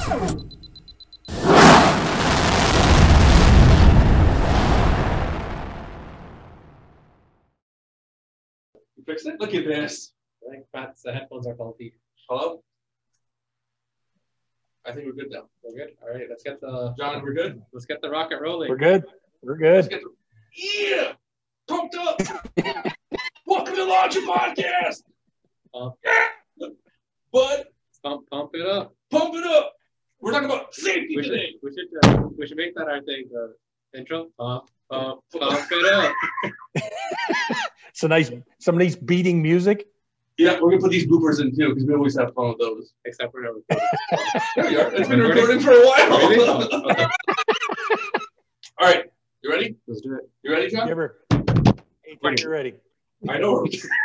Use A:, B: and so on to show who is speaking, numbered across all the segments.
A: You fixed it? Look at this.
B: I think Pat's headphones are faulty.
A: Hello? I think we're good now.
B: We're good. All right, let's get the
A: John, we're good?
B: Let's get the rocket rolling.
C: We're good. We're
A: Let's
C: good.
A: get yeah! Pumped up! Welcome to Launch a Podcast! Yeah! Bud,
B: Pump it up.
A: pump it up! We're talking about safety
B: We
A: today.
B: should make that our thing. Intro. Pump it up.
C: Some nice beating music.
A: Yeah, we're gonna put these bloopers in too, because we always have fun with those.
B: Except for now.
A: There we are. It's been recording for a while.
B: Really?
A: All right, you ready?
B: Let's do it.
A: You ready, John?
C: Anytime you're ready.
A: I know.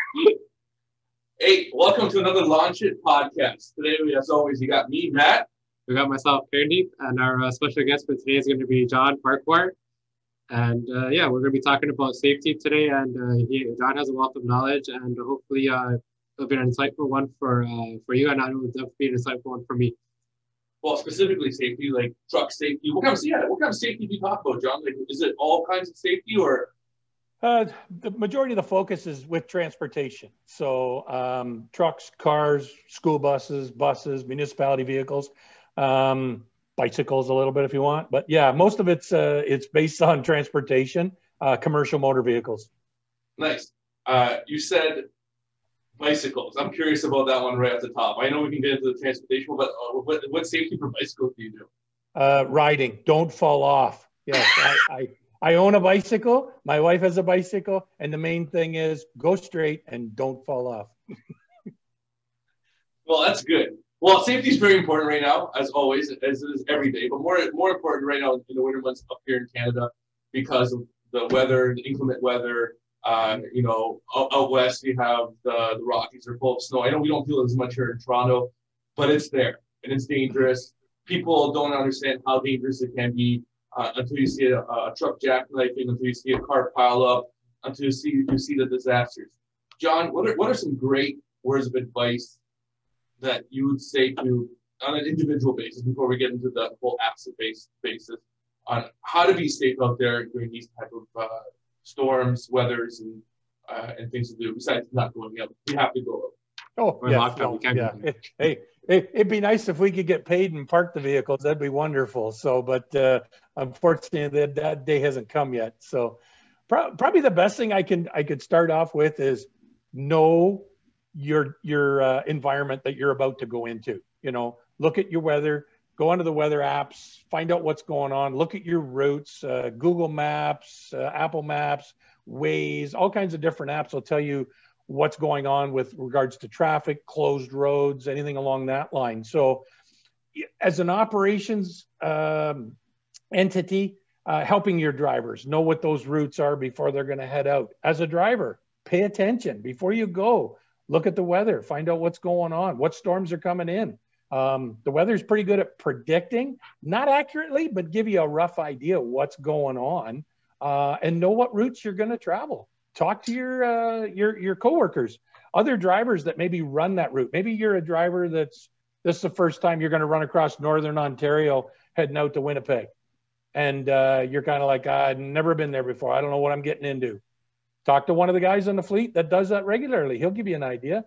A: Hey, welcome to another Launch It podcast. Today, as always, you got me, Matt.
B: We got myself, Karandeep, and our special guest for today is going to be John Farquhar. And yeah, we're going to be talking about safety today. And John has a wealth of knowledge, and hopefully it'll be an insightful one for you, and I know it'll definitely be an insightful one for me.
A: Well, specifically safety, like truck safety. What kind of safety do you talk about, John? Like, is it all kinds of safety, or?
C: The majority of the focus is with transportation. So trucks, cars, school buses, municipality vehicles, bicycles a little bit if you want. But yeah, most of it's based on transportation, commercial motor vehicles.
A: Nice. You said bicycles. I'm curious about that one right at the top. I know we can get into the transportation, but what safety for bicycles do you do?
C: Riding. Don't fall off. Yes, I own a bicycle. My wife has a bicycle. And the main thing is go straight and don't fall off.
A: Well, that's good. Well, safety is very important right now, as always, as it is every day. But more important right now in the winter months up here in Canada because of the weather, the inclement weather. Out west you have the Rockies are full of snow. I know we don't feel it as much here in Toronto, but it's there and it's dangerous. People don't understand how dangerous it can be until you see a truck jackknifing, until you see a car pile up, until you see the disasters. John, what are some great words of advice that you would say to on an individual basis before we get into the whole asset-based basis on how to be safe out there during these type of storms, weathers, and things to do besides not going out? We have to go out.
C: Oh, yeah. Hey, it'd be nice if we could get paid and park the vehicles. That'd be wonderful. So, but unfortunately, that day hasn't come yet. So, probably the best thing I could start off with is know your environment that you're about to go into. You know, look at your weather. Go onto the weather apps, find out what's going on, look at your routes, Google Maps, Apple Maps, Waze, all kinds of different apps will tell you what's going on with regards to traffic, closed roads, anything along that line. So as an operations entity, helping your drivers know what those routes are before they're going to head out. As a driver, pay attention before you go. Look at the weather, find out what's going on, what storms are coming in. The weather is pretty good at predicting, not accurately, but give you a rough idea of what's going on, and know what routes you're going to travel. Talk to your coworkers, other drivers that maybe run that route. Maybe you're a driver this is the first time you're going to run across Northern Ontario heading out to Winnipeg. And you're kind of like, I've never been there before. I don't know what I'm getting into. Talk to one of the guys on the fleet that does that regularly. He'll give you an idea.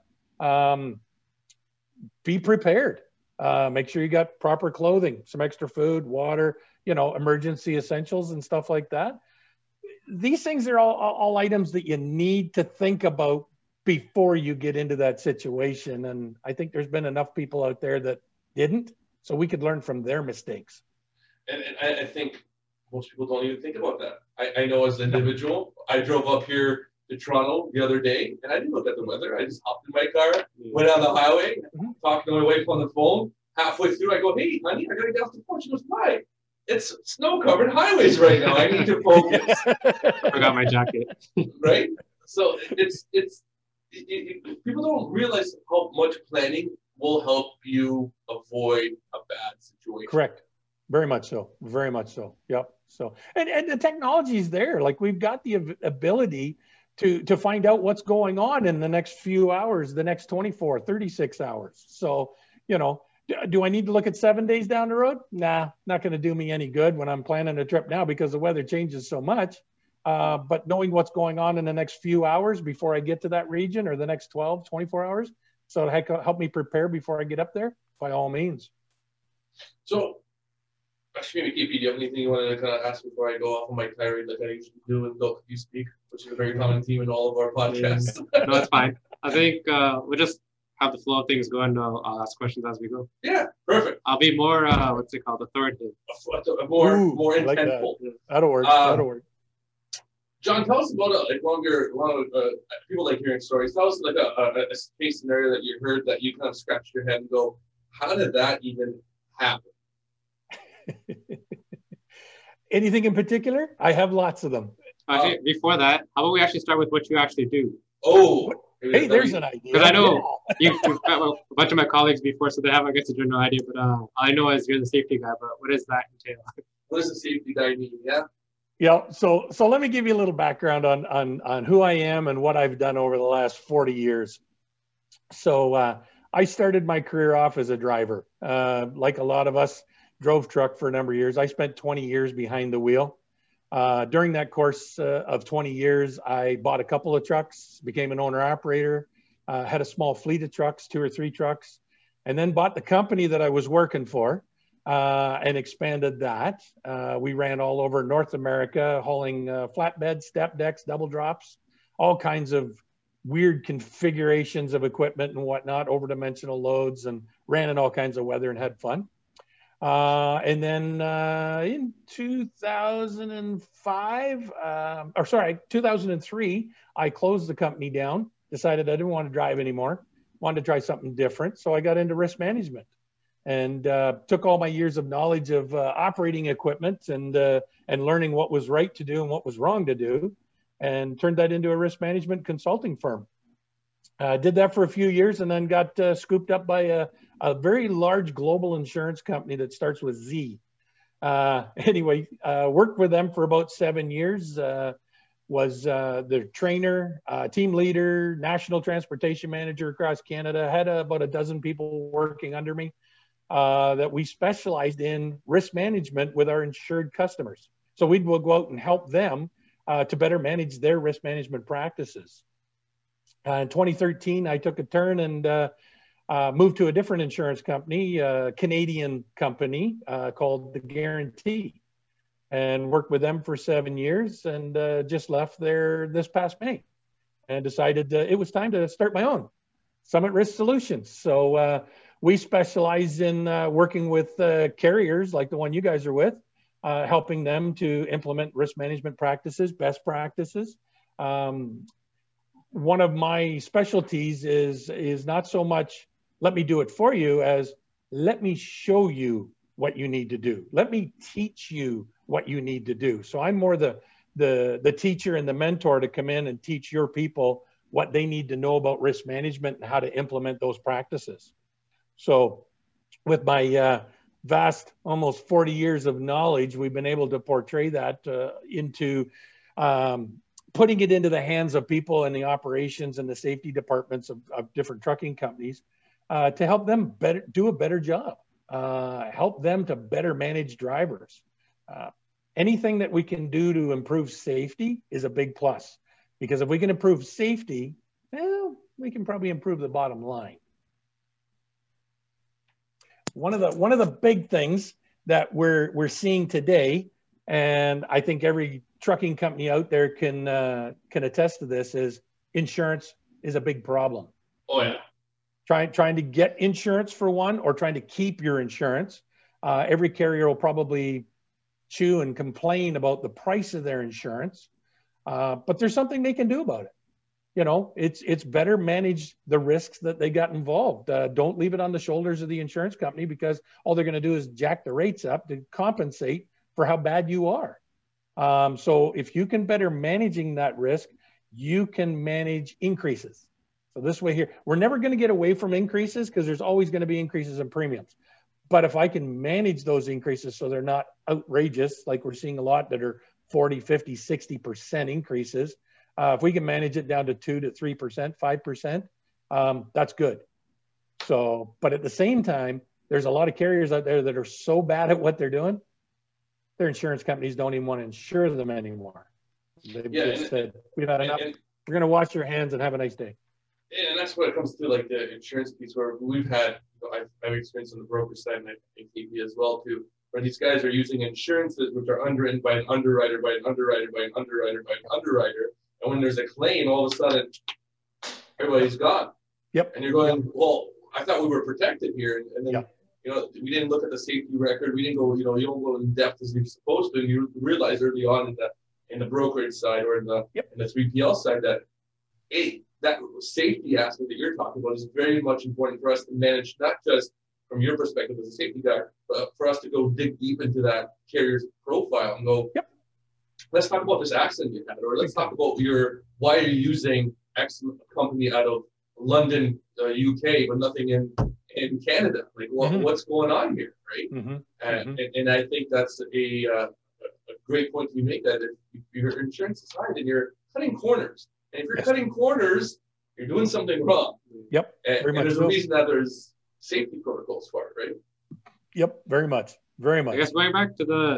C: Be prepared. Make sure you got proper clothing, some extra food, water, emergency essentials and stuff like that. These things are all items that you need to think about before you get into that situation. And I think there's been enough people out there that didn't, so we could learn from their mistakes.
A: And I think most people don't even think about that. I know as an individual, I drove up here to Toronto the other day, and I didn't look at the weather. I just hopped in my car, went on the highway, talking to my wife on the phone. Halfway through, I go, "Hey, honey, I gotta get off the phone." She goes, "Why? It's snow-covered highways right now. I need to focus."
B: Forgot my jacket.
A: Right? So it's people don't realize how much planning will help you avoid a bad situation.
C: Correct. Very much so. Very much so. Yep. So, and the technology is there. Like, we've got the ability to find out what's going on in the next few hours, the next 24, 36 hours. So, Do I need to look at 7 days down the road? Nah, not going to do me any good when I'm planning a trip now because the weather changes so much. But knowing what's going on in the next few hours before I get to that region, or the next 12, 24 hours, so help me prepare before I get up there, by all means.
A: So, actually, KP, do you have anything you want to kind of ask before I go off on my tirade like I usually do and go, you speak, which is a very common theme in all of our podcasts?
B: No, it's fine. I think we'll just have the flow of things going. I'll ask questions as we go.
A: Yeah, perfect.
B: I'll be more, what's it called, authoritative.
A: More
C: like
A: intentful.
C: That'll work. That'll work.
A: John, tell us about like one of people like hearing stories. Tell us like a case scenario that you heard that you kind of scratched your head and go, how did that even happen?
C: Anything in particular? I have lots of them.
B: Actually, before that, how about we actually start with what you actually do?
A: Oh,
C: hey, there's an idea.
B: Because I know you've met a bunch of my colleagues before, so they have, I guess, a general idea. But I know as you're the safety guy, but what does that entail?
A: What does the safety guy mean? Yeah.
C: Yeah. So let me give you a little background on who I am and what I've done over the last 40 years. So I started my career off as a driver. Like a lot of us, drove truck for a number of years. I spent 20 years behind the wheel. During that course of 20 years, I bought a couple of trucks, became an owner operator, had a small fleet of trucks, 2 or 3 trucks, and then bought the company that I was working for and expanded that. We ran all over North America, hauling flatbeds, step decks, double drops, all kinds of weird configurations of equipment and whatnot, overdimensional loads, and ran in all kinds of weather and had fun. And then in 2003, I closed the company down, decided I didn't want to drive anymore, wanted to try something different. So I got into risk management and took all my years of knowledge of operating equipment and learning what was right to do and what was wrong to do, and turned that into a risk management consulting firm. Did that for a few years and then got scooped up by a very large global insurance company that starts with Z. Anyway, worked with them for about 7 years, was the trainer, team leader, national transportation manager across Canada, had about a dozen people working under me that we specialized in risk management with our insured customers. So we'd go out and help them to better manage their risk management practices. In 2013, I took a turn and moved to a different insurance company, a Canadian company called The Guarantee, and worked with them for 7 years and just left there this past May and decided it was time to start my own, Summit Risk Solutions. So we specialize in working with carriers like the one you guys are with, helping them to implement risk management practices, best practices. One of my specialties is not so much let me do it for you as let me show you what you need to do. Let me teach you what you need to do. So I'm more the teacher and the mentor to come in and teach your people what they need to know about risk management and how to implement those practices. So with my vast, almost 40 years of knowledge, we've been able to portray that into putting it into the hands of people in the operations and the safety departments of different trucking companies to help them do a better job, help them to better manage drivers. Anything that we can do to improve safety is a big plus, because if we can improve safety, well, we can probably improve the bottom line. One of the big things that we're seeing today, and I think every trucking company out there can attest to this, is insurance is a big problem.
A: Oh yeah.
C: Trying to get insurance for one, or trying to keep your insurance. Every carrier will probably chew and complain about the price of their insurance, but there's something they can do about it. You know, it's better manage the risks that they got involved. Don't leave it on the shoulders of the insurance company, because all they're going to do is jack the rates up to compensate for how bad you are. So if you can better managing that risk, you can manage increases. So this way here, we're never going to get away from increases, because there's always going to be increases in premiums. But if I can manage those increases so they're not outrageous, like we're seeing a lot that are 40, 50, 60% increases, if we can manage it down to 2 to 3%, 5%, that's good. So, but at the same time, there's a lot of carriers out there that are so bad at what they're doing, their insurance companies don't even want to insure them anymore. They've just said, we've had enough. We're going to wash your hands and have a nice day.
A: And that's what it comes to, like the insurance piece, where we've had, I've experienced on the broker side, and I think KP as well too, where these guys are using insurances which are underwritten by an underwriter, by an underwriter, by an underwriter, by an underwriter. And when there's a claim, all of a sudden, everybody's gone.
C: Yep.
A: And you're going, well, I thought we were protected here. And then,
C: yep.
A: We didn't look at the safety record. We didn't go, you don't go in depth as you're supposed to. And you realize early on in the brokerage side or in the 3PL side that, that safety aspect that you're talking about is very much important for us to manage, not just from your perspective as a safety guy, but for us to go dig deep into that carrier's profile and go, let's talk about this accident you had, or let's talk about why you're using X company out of London, UK, but nothing in Canada. Like, what's going on here, right? And I think that's a great point to make, that if your insurance is high, then you're cutting corners. And if you're cutting corners, you're doing something wrong.
C: Yep.
A: And there's a reason that there's safety protocols for it, right?
C: Yep. Very much. Very much.
B: I guess going back to the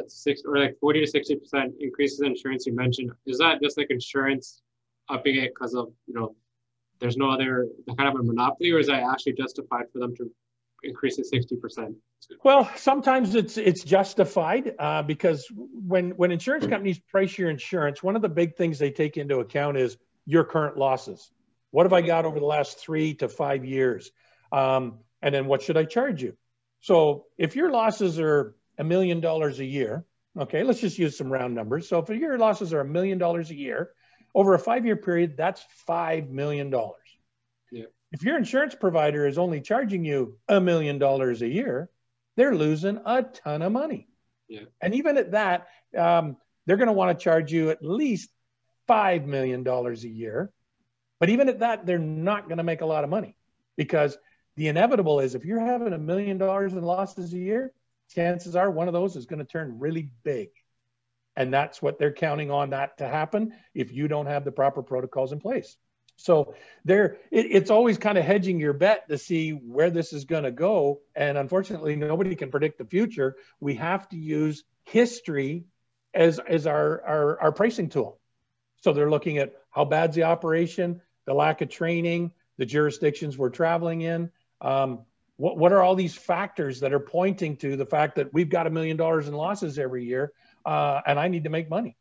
B: 40 to 60% increases in insurance you mentioned, is that just like insurance upping it because of, there's no other kind of a monopoly, or is that actually justified for them to increase it 60%?
C: Well, sometimes it's justified because when insurance companies price your insurance, one of the big things they take into account is your current losses. What have I got over the last 3 to 5 years? And then what should I charge you? So if your losses are $1 million a year, okay, let's just use some round numbers. So if your losses are $1 million a year, over a 5-year period, that's $5 million.
B: Yeah.
C: If your insurance provider is only charging you $1 million a year, they're losing a ton of money.
B: Yeah.
C: And even at that, they're going to want to charge you at least $5 million a year. But even at that, they're not going to make a lot of money, because the inevitable is if you're having $1 million in losses a year, chances are one of those is going to turn really big. And that's what they're counting on that to happen if you don't have the proper protocols in place. So it's always kind of hedging your bet to see where this is going to go. And unfortunately, nobody can predict the future. We have to use history as our pricing tool. So they're looking at how bad's the operation, the lack of training, the jurisdictions we're traveling in. What are all these factors that are pointing to the fact that we've got $1 million in losses every year, and I need to make money?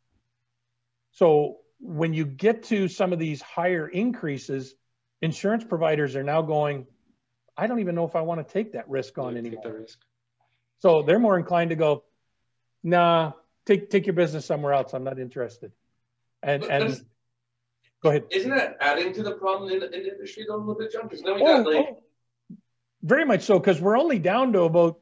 C: So when you get to some of these higher increases, insurance providers are now going, I don't even know if I want to take that risk on anymore.
B: The risk.
C: So they're more inclined to go, nah, take your business somewhere else. I'm not interested. And go ahead.
A: Isn't that adding to the problem in the industry though, a little bit, John? Because now we got
C: very much so, because we're only down to about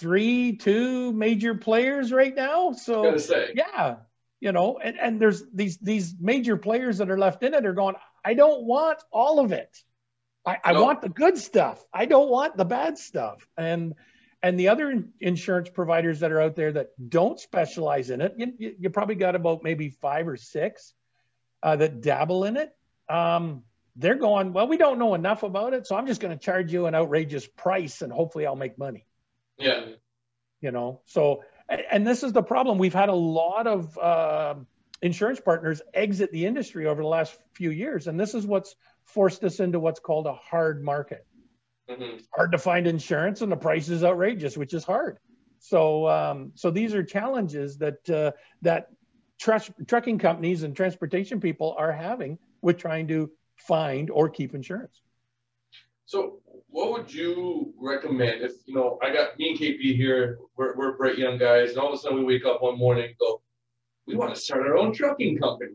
C: 2 major players right now. So yeah. And there's these major players that are left in it are going, I don't want all of it. I want the good stuff. I don't want the bad stuff. And the other insurance providers that are out there that don't specialize in it, you probably got about maybe 5 or 6 that dabble in it. They're going, well, we don't know enough about it, so I'm just going to charge you an outrageous price and hopefully I'll make money.
A: Yeah.
C: So, and this is the problem. We've had a lot of insurance partners exit the industry over the last few years. And this is what's forced us into what's called a hard market. It's hard to find insurance and the price is outrageous, which is hard. So, so these are challenges that trucking companies and transportation people are having with trying to find or keep insurance.
A: So what would you recommend if, I got me and KP here, we're bright young guys, and all of a sudden we wake up one morning and go, we want to start our own trucking company.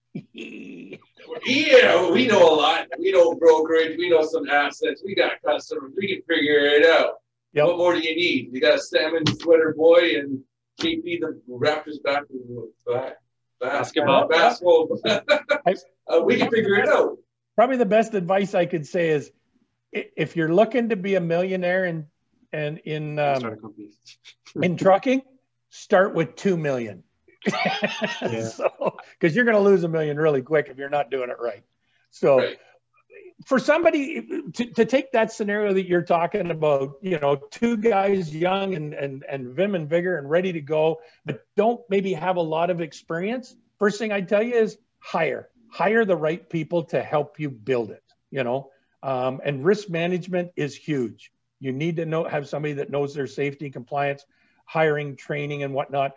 A: Yeah, we know a lot. We know brokerage, we know some assets, we got customers, we can figure it out. Yep. What more do you need? You got a salmon sweater boy and KP the Raptors basketball. We can figure it out.
C: Probably the best advice I could say is, if you're looking to be a millionaire in trucking, start with 2 million.
B: Yeah.
C: So, because you're going to lose $1 million really quick if you're not doing it right. So, for somebody to take that scenario that you're talking about, you know, two guys young and vim and vigor and ready to go, but don't maybe have a lot of experience, first thing I'd tell you is hire the right people to help you build it, you know. And risk management is huge. You need to have somebody that knows their safety, compliance, hiring, training, and whatnot.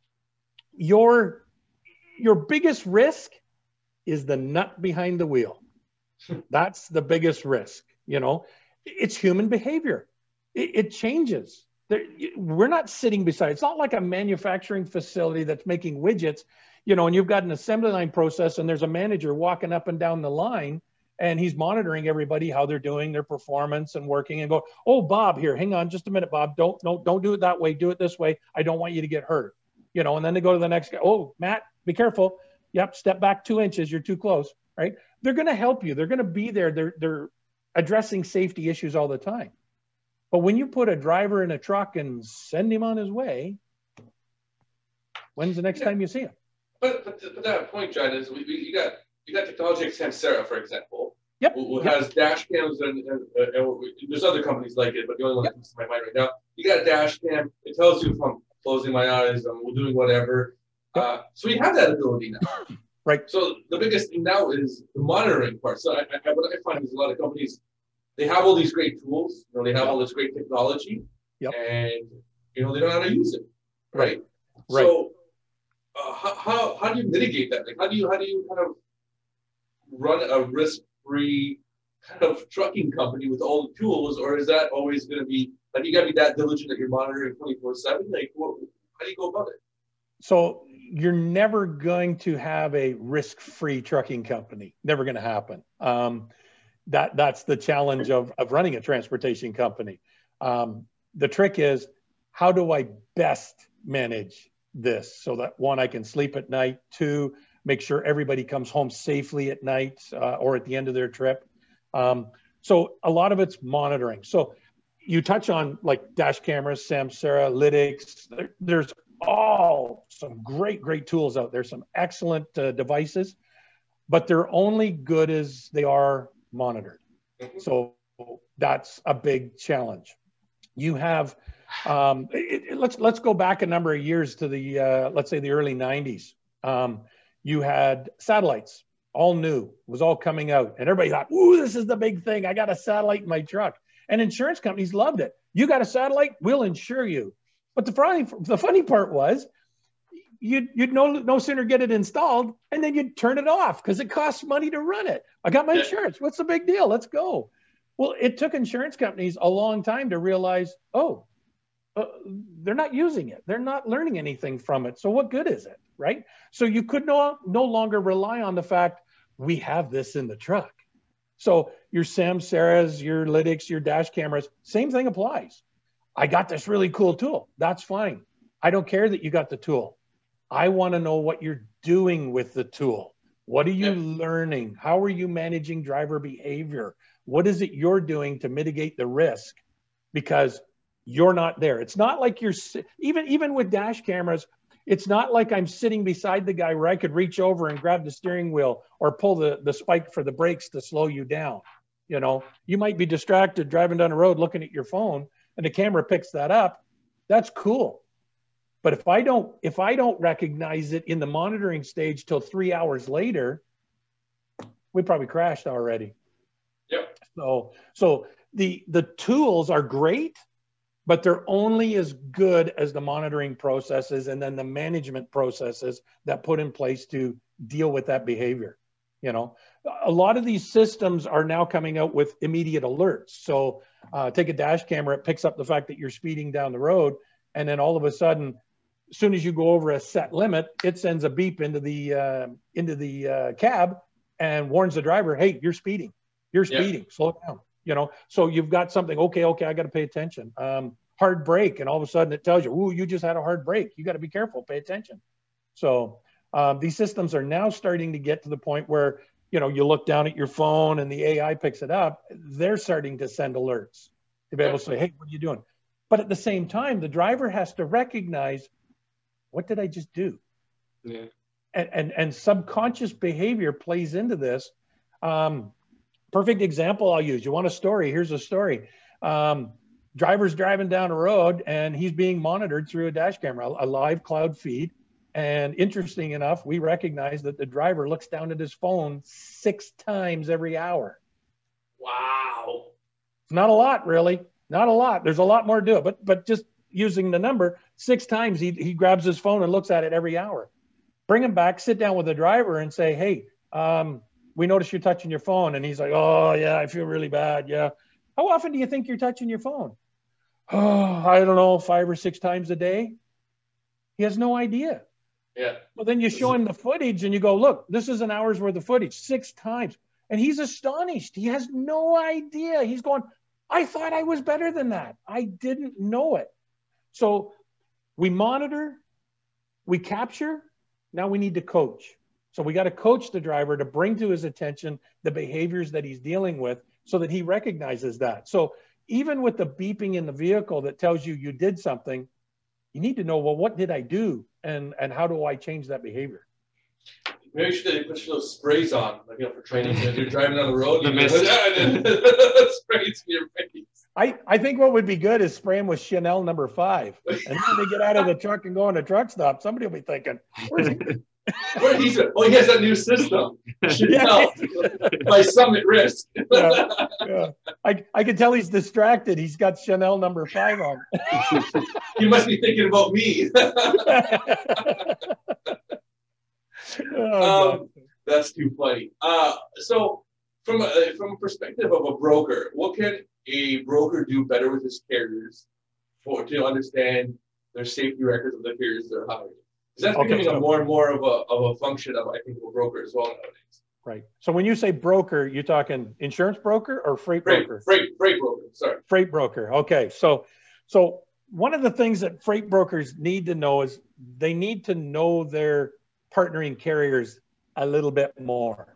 C: Your biggest risk is the nut behind the wheel. That's the biggest risk. You know, it's human behavior. It changes. We're not sitting beside. It's not like a manufacturing facility that's making widgets, you know, and you've got an assembly line process and there's a manager walking up and down the line and he's monitoring everybody, how they're doing their performance and working, and go, oh, Bob, here, hang on just a minute, Bob. Don't do it that way. Do it this way. I don't want you to get hurt. You know, and then they go to the next guy. Oh, Matt, be careful. Yep, step back 2 inches. You're too close, right? They're going to help you. They're going to be there. They're addressing safety issues all the time. But when you put a driver in a truck and send him on his way, when's the next time you see him?
A: But that point, John, is you got technology like Samsara, for example,
C: yep.
A: who has dash cams, and there's other companies like it, but the only one that comes to my mind right now. You got a dash cam. It tells you if I'm closing my eyes, I'm doing whatever. So you have that ability now.
C: Right.
A: So the biggest thing now is the monitoring part. So what I find is a lot of companies, they have all these great tools, you know, they have all this great technology, and you know they don't know how to use it, right?
C: Right.
A: So how do you mitigate that? Like how do you kind of run a risk-free kind of trucking company with all the tools, or is that always going to be like you got to be that diligent that you're monitoring 24/7? Like how do you go about it?
C: So you're never going to have a risk-free trucking company. Never going to happen. That's the challenge of running a transportation company. The trick is, how do I best manage this so that one, I can sleep at night, two, make sure everybody comes home safely at night or at the end of their trip. So a lot of it's monitoring. So you touch on like dash cameras, Samsara, Lytx. There's all some great tools out there, some excellent devices, but they're only good as they are monitored. So that's a big challenge. You have, let's go back a number of years to the, let's say the early 90s. You had satellites, all new, was all coming out. And everybody thought, ooh, this is the big thing. I got a satellite in my truck. And insurance companies loved it. You got a satellite, we'll insure you. But the funny part was, you'd no sooner get it installed and then you'd turn it off because it costs money to run it. I got my insurance. What's the big deal? Let's go. Well, it took insurance companies a long time to realize, they're not using it. They're not learning anything from it. So what good is it, right? So you could no longer rely on the fact we have this in the truck. So your Samsaras, your Lytx, your dash cameras, same thing applies. I got this really cool tool. That's fine. I don't care that you got the tool. I want to know what you're doing with the tool. What are you learning? How are you managing driver behavior? What is it you're doing to mitigate the risk? Because you're not there. It's not like you're, even with dash cameras, it's not like I'm sitting beside the guy where I could reach over and grab the steering wheel or pull the spike for the brakes to slow you down. You know, you might be distracted driving down the road looking at your phone and the camera picks that up. That's cool. But if I don't recognize it in the monitoring stage till 3 hours later, we probably crashed already.
A: Yep.
C: So the tools are great, but they're only as good as the monitoring processes and then the management processes that put in place to deal with that behavior. You know, a lot of these systems are now coming out with immediate alerts. So take a dash camera, it picks up the fact that you're speeding down the road, and then all of a sudden, as soon as you go over a set limit, it sends a beep into the cab and warns the driver, hey, you're speeding. You're speeding. Slow down. You know, so you've got something. Okay, I got to pay attention. Hard brake, and all of a sudden it tells you, ooh, you just had a hard brake. You got to be careful. Pay attention. So these systems are now starting to get to the point where, you know, you look down at your phone and the AI picks it up. They're starting to send alerts to be able to say, hey, what are you doing? But at the same time, the driver has to recognize, what did I just do? Yeah. And subconscious behavior plays into this. perfect example I'll use. You want a story? Here's a story. Driver's driving down a road and he's being monitored through a dash camera, a live cloud feed. And interesting enough, we recognize that the driver looks down at his phone 6 times every hour.
A: Wow.
C: It's not a lot, really. Not a lot. There's a lot more to it. But just using the number, 6 times he grabs his phone and looks at it every hour. Bring him back, sit down with the driver and say, hey, we noticed you're touching your phone. And he's like, oh, yeah, I feel really bad. Yeah. How often do you think you're touching your phone? Oh, I don't know, 5 or 6 times a day. He has no idea.
A: Yeah.
C: Well, then you show him the footage and you go, look, this is an hour's worth of footage, 6 times. And he's astonished. He has no idea. He's going, I thought I was better than that. I didn't know it. So we monitor, we capture, now we need to coach. So we got to coach the driver to bring to his attention the behaviors that he's dealing with so that he recognizes that. So even with the beeping in the vehicle that tells you you did something, you need to know, well, what did I do? And how do I change that behavior?
A: Maybe you should put those sprays on, like, for training. If you're driving down the road,
B: The mist.
A: sprays in your face.
C: I think what would be good is spray him with Chanel No. 5. And then when they get out of the truck and go on a truck stop, somebody will be thinking, where's he?
A: He has that new system. Chanel by Summit Risk.
C: Yeah. I can tell he's distracted. He's got Chanel No. 5 on.
A: You must be thinking about me. That's too funny. So from a perspective of a broker, what can a broker do better with his carriers to understand their safety records of the carriers they're hiring? Because that's becoming a more and more of a function of, I think, a broker as well nowadays.
C: Right. So when you say broker, you're talking insurance broker or freight broker?
A: Freight broker. Sorry.
C: Freight broker. Okay. So one of the things that freight brokers need to know is they need to know their partnering carriers a little bit more.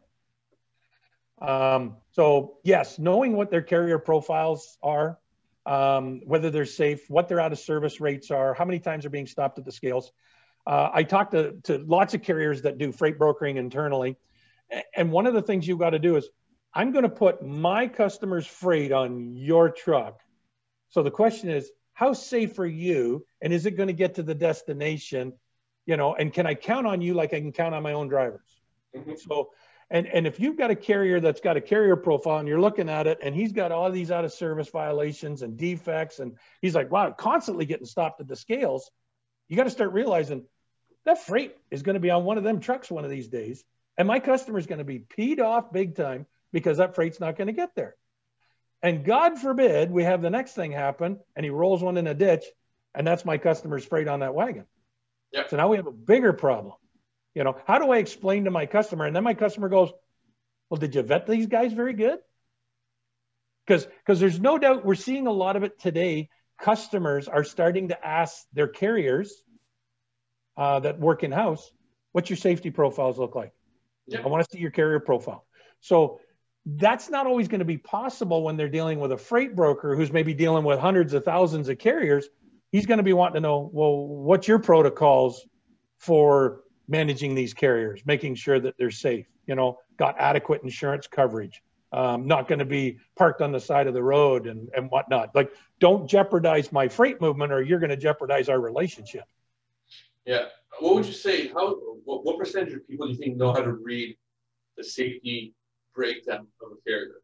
C: So yes, knowing what their carrier profiles are, whether they're safe, what their out of service rates are, how many times they're being stopped at the scales. I talked to lots of carriers that do freight brokering internally. And one of the things you've got to do is, I'm going to put my customer's freight on your truck. So the question is, how safe are you? And is it going to get to the destination? And can I count on you like I can count on my own drivers? Mm-hmm. So, and if you've got a carrier that's got a carrier profile and you're looking at it and he's got all these out of service violations and defects, and he's like, wow, constantly getting stopped at the scales, you got to start realizing that freight is going to be on one of them trucks one of these days. And my customer is going to be peed off big time because that freight's not going to get there. And God forbid we have the next thing happen and he rolls one in a ditch and that's my customer's freight on that wagon.
A: Yep.
C: So now we have a bigger problem. How do I explain to my customer? And then my customer goes, well, did you vet these guys very good? Because there's no doubt we're seeing a lot of it today. Customers are starting to ask their carriers that work in-house, what's your safety profiles look like? Yep. I want to see your carrier profile. So that's not always going to be possible when they're dealing with a freight broker who's maybe dealing with hundreds of thousands of carriers. He's going to be wanting to know, well, what's your protocols for managing these carriers, making sure that they're safe, got adequate insurance coverage, not going to be parked on the side of the road and whatnot. Like, don't jeopardize my freight movement or you're going to jeopardize our relationship.
A: Yeah. What would you say, what percentage of people do you think know how to read the safety breakdown of a carrier?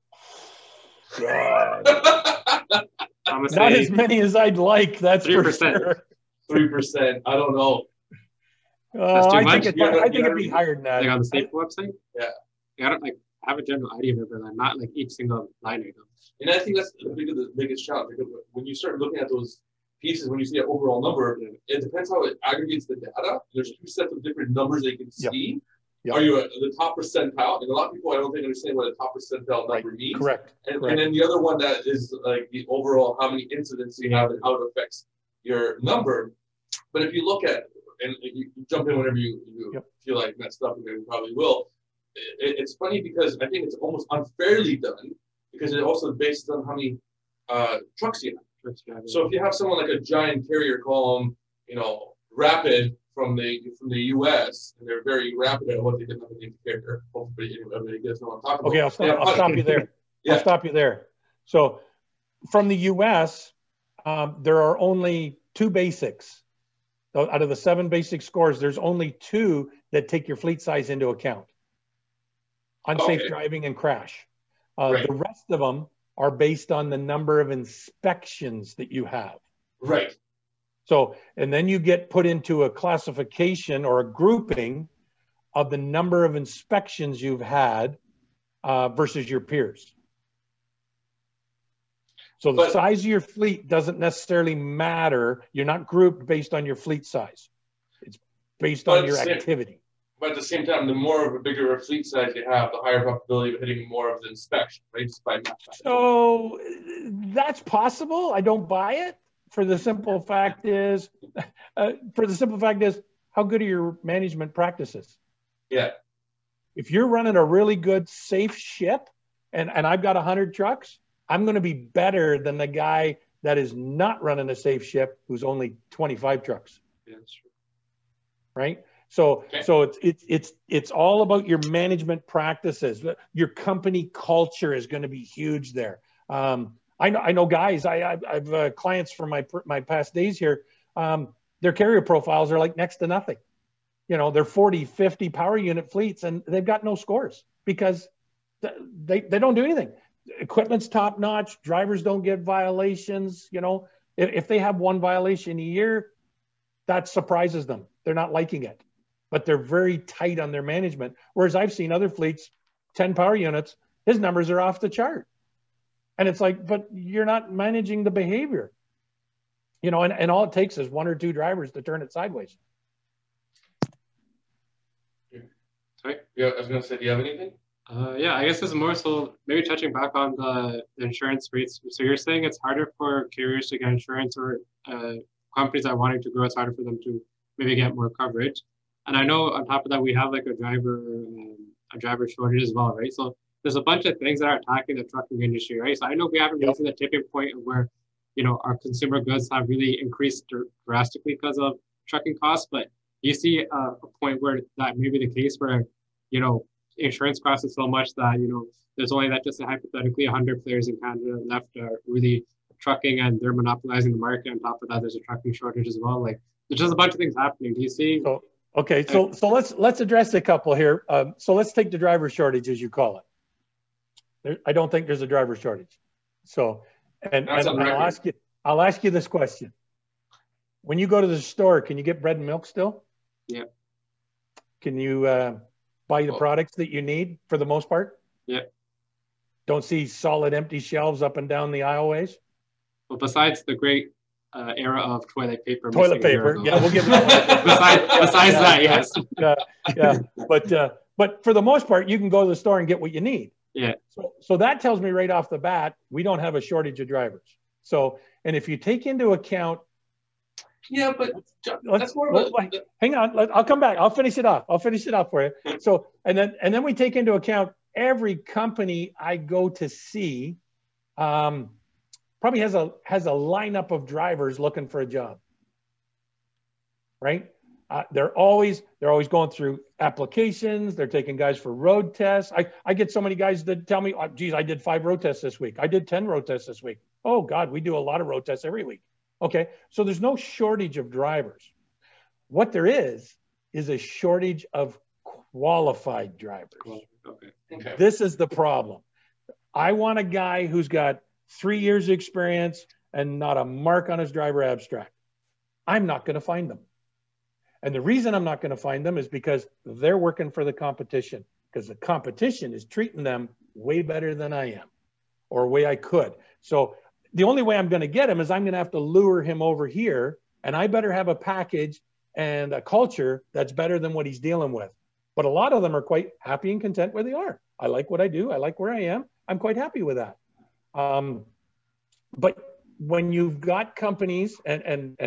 C: God. Not as many as I'd like, that's 3%. For sure.
A: 3%, I don't know.
C: I think it'd be higher than that.
B: Like on the safety website?
A: Yeah.
B: I don't have a general idea of it, but not like each single line item.
A: And I think that's the biggest challenge, because when you start looking at those pieces, when you see an overall number, it depends how it aggregates the data. There's 2 sets of different numbers that you can see. Yep. Are you at the top percentile? And a lot of people, I don't think, understand what a top percentile number means.
C: Correct.
A: And then the other one that is like the overall, how many incidents you have and how it affects your number. But if you look at, and you jump in whenever you feel like messed up, and you probably will. It's funny because I think it's almost unfairly done, because it also bases on how many trucks you have. So if you have someone like a giant carrier, call them, Rapid from the U.S., and they're very rapid at what they did, not the carrier. Hopefully, everybody gets know what I'm talking about.
C: Okay, I'll stop you there. I'll stop you there. So from the US, there are only 2 basics. So out of the 7 basic scores, there's only 2 that take your fleet size into account. Unsafe driving and crash. The rest of them are based on the number of inspections that you have.
A: Right.
C: So, and then you get put into a classification or a grouping of the number of inspections you've had versus your peers. So the size of your fleet doesn't necessarily matter. You're not grouped based on your fleet size. It's based on your activity.
A: But at the same time, the more of a bigger fleet size you have, the higher probability of hitting more of the inspection, right? Just by
C: so that's possible. I don't buy it. For the simple fact is, how good are your management practices?
A: Yeah.
C: If you're running a really good, safe ship, and I've got 100 trucks, I'm going to be better than the guy that is not running a safe ship who's only 25 trucks.
A: Yeah, that's true.
C: Right? So it's all about your management practices. Your company culture is going to be huge there. I know guys. I've clients from my past days here. Their carrier profiles are like next to nothing. You know, they're 40, 50 power unit fleets, and they've got no scores because they don't do anything. Equipment's top notch. Drivers don't get violations. You know, if they have 1 violation a year, that surprises them. They're not liking it, but they're very tight on their management. Whereas I've seen other fleets, 10 power units, his numbers are off the chart. And it's like, but you're not managing the behavior, you know, and all it takes is 1 or 2 drivers to turn it sideways.
A: Sorry? Yeah, I was going to say, do you have anything?
B: Yeah, I guess it's more so maybe touching back on the insurance rates. So you're saying it's harder for carriers to get insurance, or companies that are wanting to grow, it's harder for them to maybe get more coverage. And I know on top of that, we have like a driver shortage as well, right? So there's a bunch of things that are attacking the trucking industry, right? So I know we haven't reached the tipping point of where, you know, our consumer goods have really increased drastically because of trucking costs, but you see a point where that may be the case where, you know, insurance costs is so much that, you know, there's only that just hypothetically 100 players in Canada left are really trucking, and they're monopolizing the market. On top of that, there's a trucking shortage as well. Like, there's just a bunch of things happening. Do you see?
C: So, okay, so let's address a couple here. So let's take the driver shortage, as you call it. I don't think there's a driver shortage. So, and I'll ask you this question: when you go to the store, can you get bread and milk still?
B: Yeah.
C: Can you buy the products that you need for the most part?
B: Yeah.
C: Don't see solid empty shelves up and down the aisleways?
B: Well, besides the great era of toilet paper.
C: Toilet paper, yeah, we'll give that one.
B: besides that, yes.
C: Yeah. But for the most part, you can go to the store and get what you need.
B: Yeah.
C: So that tells me right off the bat, we don't have a shortage of drivers. So, and if you take into account.
A: Yeah, but that's more of a.
C: Hang on, I'll come back. I'll finish it off for you. So, and then we take into account every company I go to see probably has a lineup of drivers looking for a job, right? They're always going through applications. They're taking guys for road tests. I get so many guys that tell me, oh, geez, I did 5 road tests this week. I did 10 road tests this week. Oh God, we do a lot of road tests every week. Okay, so there's no shortage of drivers. What there is a shortage of qualified drivers.
A: Okay.
C: This is the problem. I want a guy who's got 3 years experience and not a mark on his driver abstract. I'm not going to find them. And the reason I'm not going to find them is because they're working for the competition, because the competition is treating them way better than I am, or way I could. So the only way I'm going to get him is I'm going to have to lure him over here, and I better have a package and a culture that's better than what he's dealing with. But a lot of them are quite happy and content where they are. I like what I do. I like where I am. I'm quite happy with that. But when you've got companies and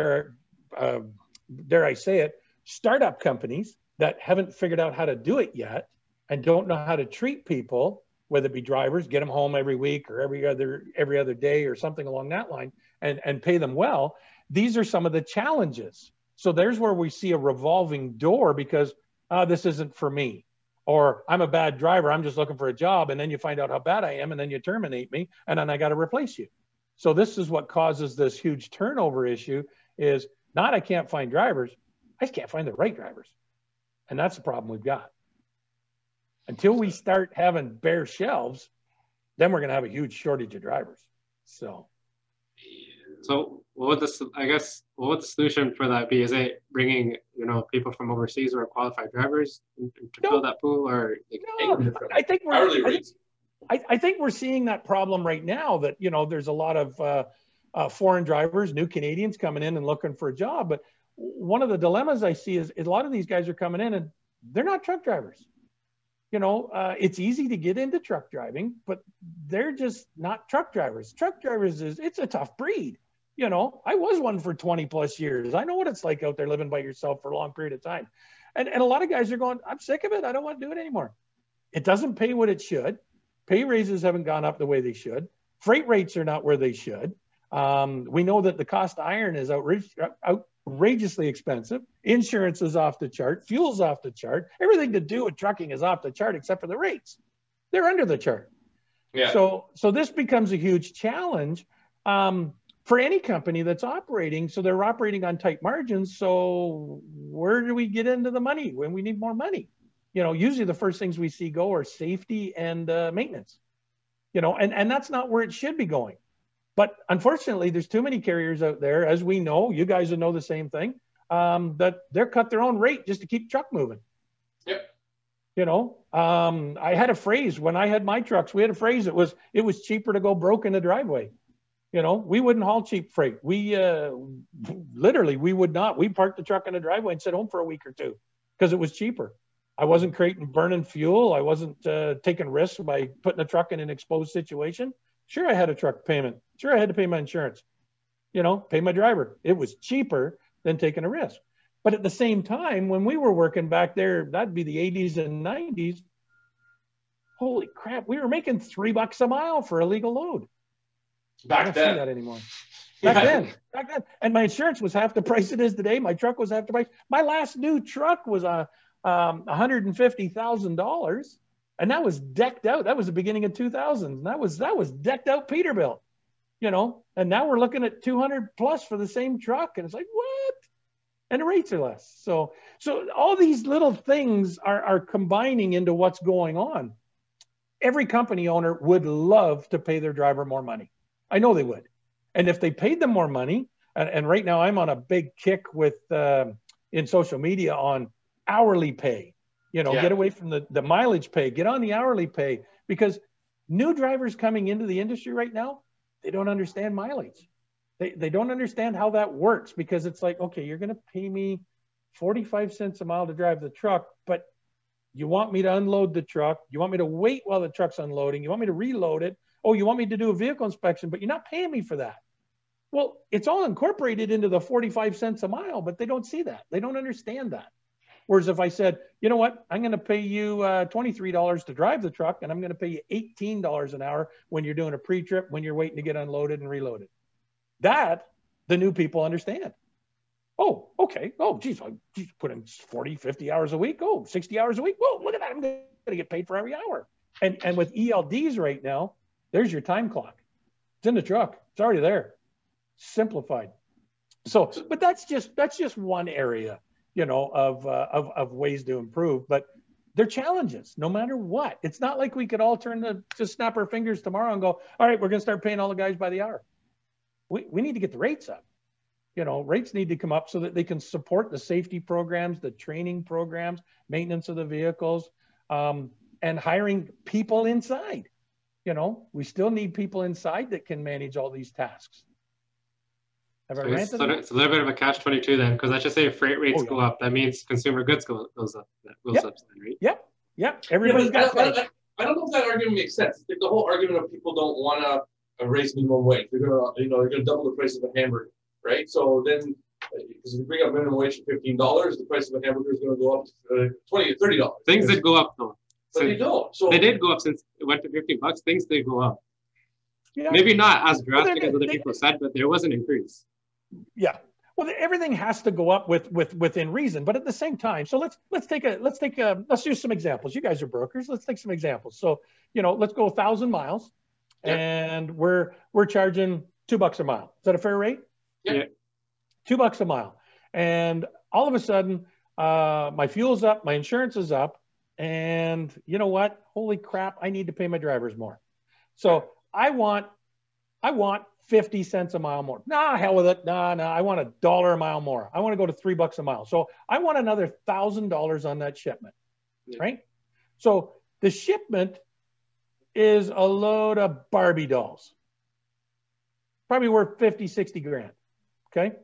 C: dare I say it, startup companies that haven't figured out how to do it yet and don't know how to treat people, whether it be drivers, get them home every week or every other day or something along that line, and pay them well, these are some of the challenges. So there's where we see a revolving door because this isn't for me. Or I'm a bad driver, I'm just looking for a job, and then you find out how bad I am, and then you terminate me, and then I got to replace you. So this is what causes this huge turnover issue, is not I can't find drivers, I just can't find the right drivers. And that's the problem we've got. Until we start having bare shelves, then we're going to have a huge shortage of drivers. So
B: what would the solution for that be? Is it bringing, people from overseas who are qualified drivers to fill that pool, or
C: I think we're seeing that problem right now, that, there's a lot of foreign drivers, new Canadians coming in and looking for a job. But one of the dilemmas I see is a lot of these guys are coming in and they're not truck drivers. It's easy to get into truck driving, but they're just not truck drivers. Truck drivers it's a tough breed. I was one for 20 plus years. I know what it's like out there living by yourself for a long period of time. And a lot of guys are going, I'm sick of it. I don't want to do it anymore. It doesn't pay what it should. Pay raises haven't gone up the way they should. Freight rates are not where they should. We know that the cost of iron is outrageously expensive. Insurance is off the chart. Fuel's off the chart. Everything to do with trucking is off the chart except for the rates. They're under the chart.
A: Yeah.
C: So this becomes a huge challenge for any company that's operating. So they're operating on tight margins. So where do we get into the money when we need more money? Usually the first things we see go are safety and maintenance. And that's not where it should be going. But unfortunately, there's too many carriers out there, as we know, you guys will know the same thing, that they're cut their own rate just to keep truck moving.
A: Yep.
C: I had a phrase when I had my trucks. We had a phrase. It was cheaper to go broke in the driveway. We wouldn't haul cheap freight. We literally, we would not. We parked the truck in the driveway and sit home for a week or two because it was cheaper. I wasn't burning fuel. I wasn't taking risks by putting the truck in an exposed situation. Sure, I had a truck payment. Sure, I had to pay my insurance, pay my driver. It was cheaper than taking a risk. But at the same time, when we were working back there, that'd be the 80s and 90s. Holy crap, we were making $3 a mile for a legal load.
A: Back
C: I don't
A: then.
C: see that anymore. Back then. And my insurance was half the price it is today. My truck was half the price. My last new truck was $150,000. And that was decked out. That was the beginning of 2000. That was decked out Peterbilt, and now we're looking at 200 plus for the same truck. And it's like, what? And the rates are less. So all these little things are combining into what's going on. Every company owner would love to pay their driver more money. I know they would. And if they paid them more money, and right now I'm on a big kick with in social media on hourly pay. Get away from the mileage pay, get on the hourly pay, because new drivers coming into the industry right now, they don't understand mileage. They don't understand how that works, because it's like, okay, you're going to pay me 45 cents a mile to drive the truck, but you want me to unload the truck. You want me to wait while the truck's unloading. You want me to reload it. Oh, you want me to do a vehicle inspection, but you're not paying me for that. Well, it's all incorporated into the 45 cents a mile, but they don't see that. They don't understand that. Whereas if I said, you know what, I'm going to pay you $23 to drive the truck, and I'm going to pay you $18 an hour when you're doing a pre-trip, when you're waiting to get unloaded and reloaded. That the new people understand. Oh, okay. Oh, geez, I put in 40, 50 hours a week. Oh, 60 hours a week. Whoa, look at that. I'm going to get paid for every hour. And with ELDs right now, there's your time clock. It's in the truck. It's already there. Simplified. So, but that's just one area, of ways to improve, but they're challenges no matter what. It's not like we could all just snap our fingers tomorrow and go, all right, we're going to start paying all the guys by the hour. We need to get the rates up. Rates need to come up so that they can support the safety programs, the training programs, maintenance of the vehicles, and hiring people inside. We still need people inside that can manage all these tasks.
B: It's a little bit of a catch-22 then, because let's just say if freight rates go up, that means consumer goods goes up. That goes up then, right?
C: Yep. Everybody's got that.
A: I don't know if that argument makes sense. The whole argument of people don't want to raise minimum wage. They're gonna double the price of a hamburger, right? So then, because if you bring up minimum wage to $15, the price of a hamburger is going to go up to $20 to $30.
B: Things did go up though.
A: But they don't. So
B: they did go up since it went to $50. Things did go up.
C: Yeah.
B: Maybe not as drastic as other people said, but there was an increase.
C: Yeah. Well, everything has to go up within reason, but at the same time, so let's use some examples. You guys are brokers. Let's take some examples. So, let's go 1,000 miles, and we're charging $2 a mile. Is that a fair rate?
A: Yeah.
C: $2 a mile, and all of a sudden, my fuel's up, my insurance is up, and you know what? Holy crap! I need to pay my drivers more. So I want 50 cents a mile more. Nah, hell with it. Nah, I want $1 a mile more. I want to go to $3 a mile. So I want another $1,000 on that shipment, right? So the shipment is a load of Barbie dolls, probably worth 50, 60 grand, okay?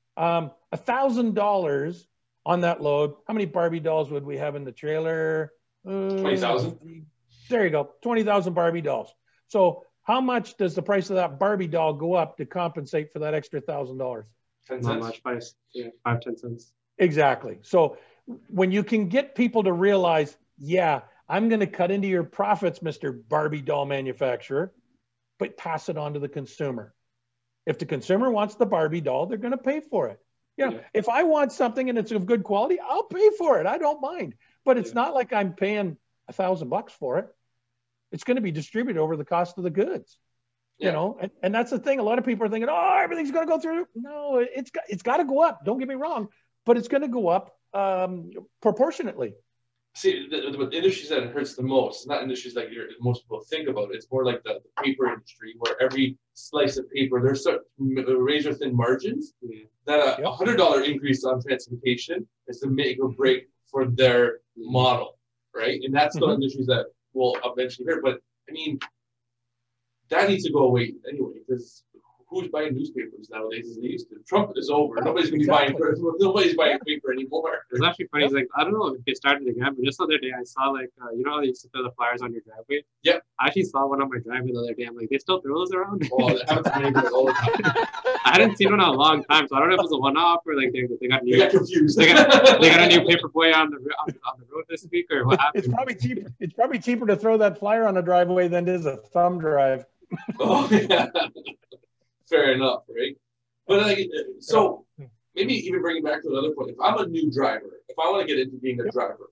C: $1,000 on that load. How many Barbie dolls would we have in the trailer?
A: 20,000.
C: There you go, 20,000 Barbie dolls. So how much does the price of that Barbie doll go up to compensate for that extra $1,000?
A: 10
B: Not
A: cents.
B: much price. Yeah, 5-10 cents.
C: Exactly. So when you can get people to realize, yeah, I'm going to cut into your profits, Mr. Barbie doll manufacturer, but pass it on to the consumer. If the consumer wants the Barbie doll, they're going to pay for it. If I want something and it's of good quality, I'll pay for it. I don't mind. But it's not like I'm paying $1,000 for it. It's going to be distributed over the cost of the goods, and that's the thing. A lot of people are thinking, oh, everything's going to go through. No, it's got to go up. Don't get me wrong, but it's going to go up proportionately.
A: See, the industries that it hurts the most, not industries like most people think about. It's more like the paper industry, where every slice of paper, there's such razor thin margins that a $100 increase on transportation is to make or break for their model, right? And that's the industries that will eventually hurt. But I mean, that needs to go away anyway, because who's buying newspapers nowadays as they used to? Trump is over. Nobody's going to be buying paper anymore.
B: It's actually funny. It's like, I don't know if it started again, but just the other day I saw like, how they used to throw the flyers on your driveway?
A: Yep.
B: I actually saw one on my driveway the other day. I'm like, they still throw those around?
A: Oh, that happens to me all the time.
B: I hadn't seen one in a long time, so I don't know if it was a one-off or like they got new.
A: They got confused.
B: They got a new paper boy on the road this week, or what happened?
C: It's probably cheaper to throw that flyer on a driveway than it is a thumb drive.
A: Oh, yeah. Fair enough, right? But like, so maybe even bringing back to another point. If I'm a new driver, if I want to get into being a driver,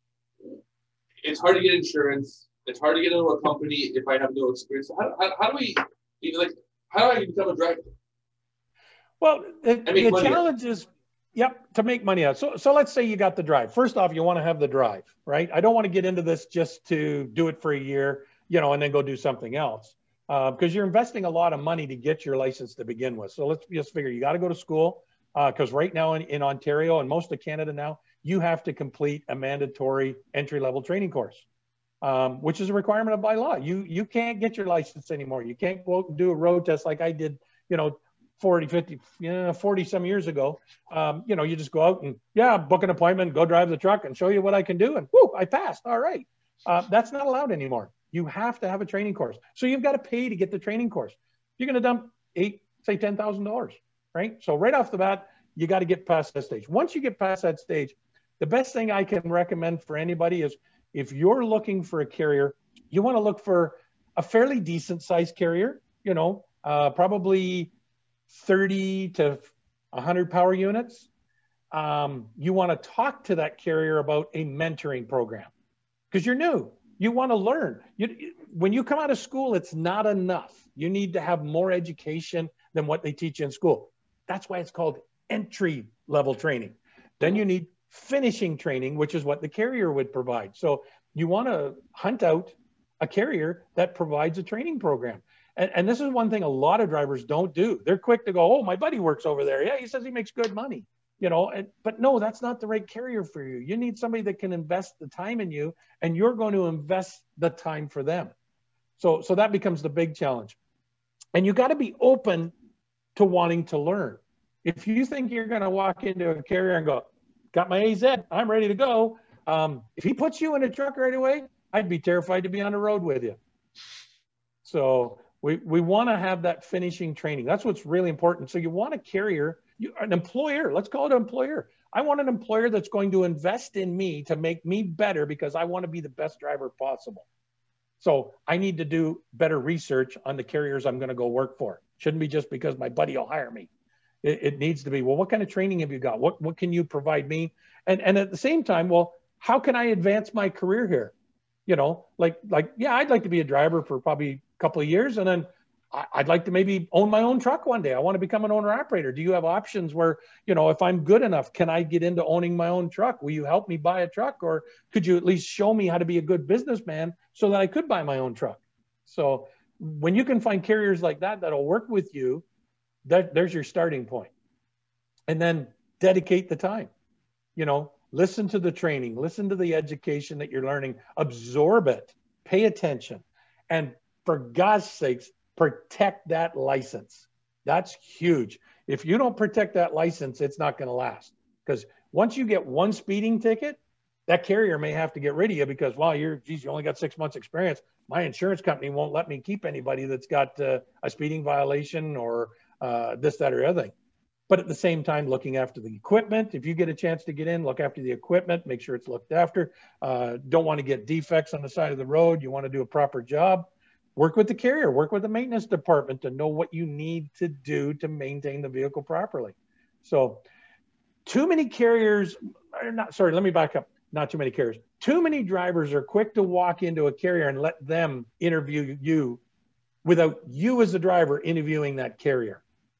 A: it's hard to get insurance. It's hard to get into a company if I have no experience. How do we even like? How do I become a driver?
C: Well, the challenge is, to make money out. So let's say you got the drive. First off, you want to have the drive, right? I don't want to get into this just to do it for a year, and then go do something else. Because you're investing a lot of money to get your license to begin with. So let's just figure you got to go to school, because right now in Ontario and most of Canada now, you have to complete a mandatory entry-level training course, which is a requirement by law. You can't get your license anymore. You can't go out and do a road test like I did, 40 some years ago. You just go out and book an appointment, go drive the truck and show you what I can do. And whoo, I passed. All right. That's not allowed anymore. You have to have a training course. So you've got to pay to get the training course. You're going to dump $10,000, right? So right off the bat, you got to get past that stage. Once you get past that stage, the best thing I can recommend for anybody is if you're looking for a carrier, you want to look for a fairly decent sized carrier, probably 30 to 100 power units. You want to talk to that carrier about a mentoring program because you're new. You want to learn. When you come out of school, it's not enough. You need to have more education than what they teach you in school. That's why it's called entry level training. Then you need finishing training, which is what the carrier would provide. So you want to hunt out a carrier that provides a training program. And this is one thing a lot of drivers don't do. They're quick to go, oh, my buddy works over there. Yeah, he says he makes good money. But no, that's not the right carrier for you. You need somebody that can invest the time in you, and you're going to invest the time for them. So that becomes the big challenge. And you got to be open to wanting to learn. If you think you're going to walk into a carrier and go, got my AZ, I'm ready to go. If he puts you in a truck right away, I'd be terrified to be on the road with you. So we want to have that finishing training. That's what's really important. So you want a carrier, an employer, let's call it an employer. I want an employer that's going to invest in me to make me better because I want to be the best driver possible. So I need to do better research on the carriers I'm going to go work for. Shouldn't be just because my buddy will hire me. It needs to be, well, what kind of training have you got? What can you provide me? And at the same time, well, how can I advance my career here? You know, yeah, I'd like to be a driver for probably a couple of years, and then I'd like to maybe own my own truck one day. I want to become an owner operator. Do you have options where, you know, if I'm good enough, can I get into owning my own truck? Will you help me buy a truck? Or could you at least show me how to be a good businessman so that I could buy my own truck? So when you can find carriers like that, that'll work with you, there's your starting point. And then dedicate the time, you know, listen to the training, listen to the education that you're learning, absorb it, pay attention. And for God's sakes, protect that license. That's huge. If you don't protect that license, it's not going to last. Because once you get one speeding ticket, that carrier may have to get rid of you because, well, you only got 6 months experience. My insurance company won't let me keep anybody that's got a speeding violation or this, that, or other thing. But at the same time, looking after the equipment. If you get a chance to get in, look after the equipment, make sure it's looked after. Don't want to get defects on the side of the road. You want to do a proper job. Work with the carrier, work with the maintenance department to know what you need to do to maintain the vehicle properly. So too many carriers are not, sorry, let me back up. Not too many carriers. Too many drivers are quick to walk into a carrier and let them interview you without you as the driver interviewing that carrier.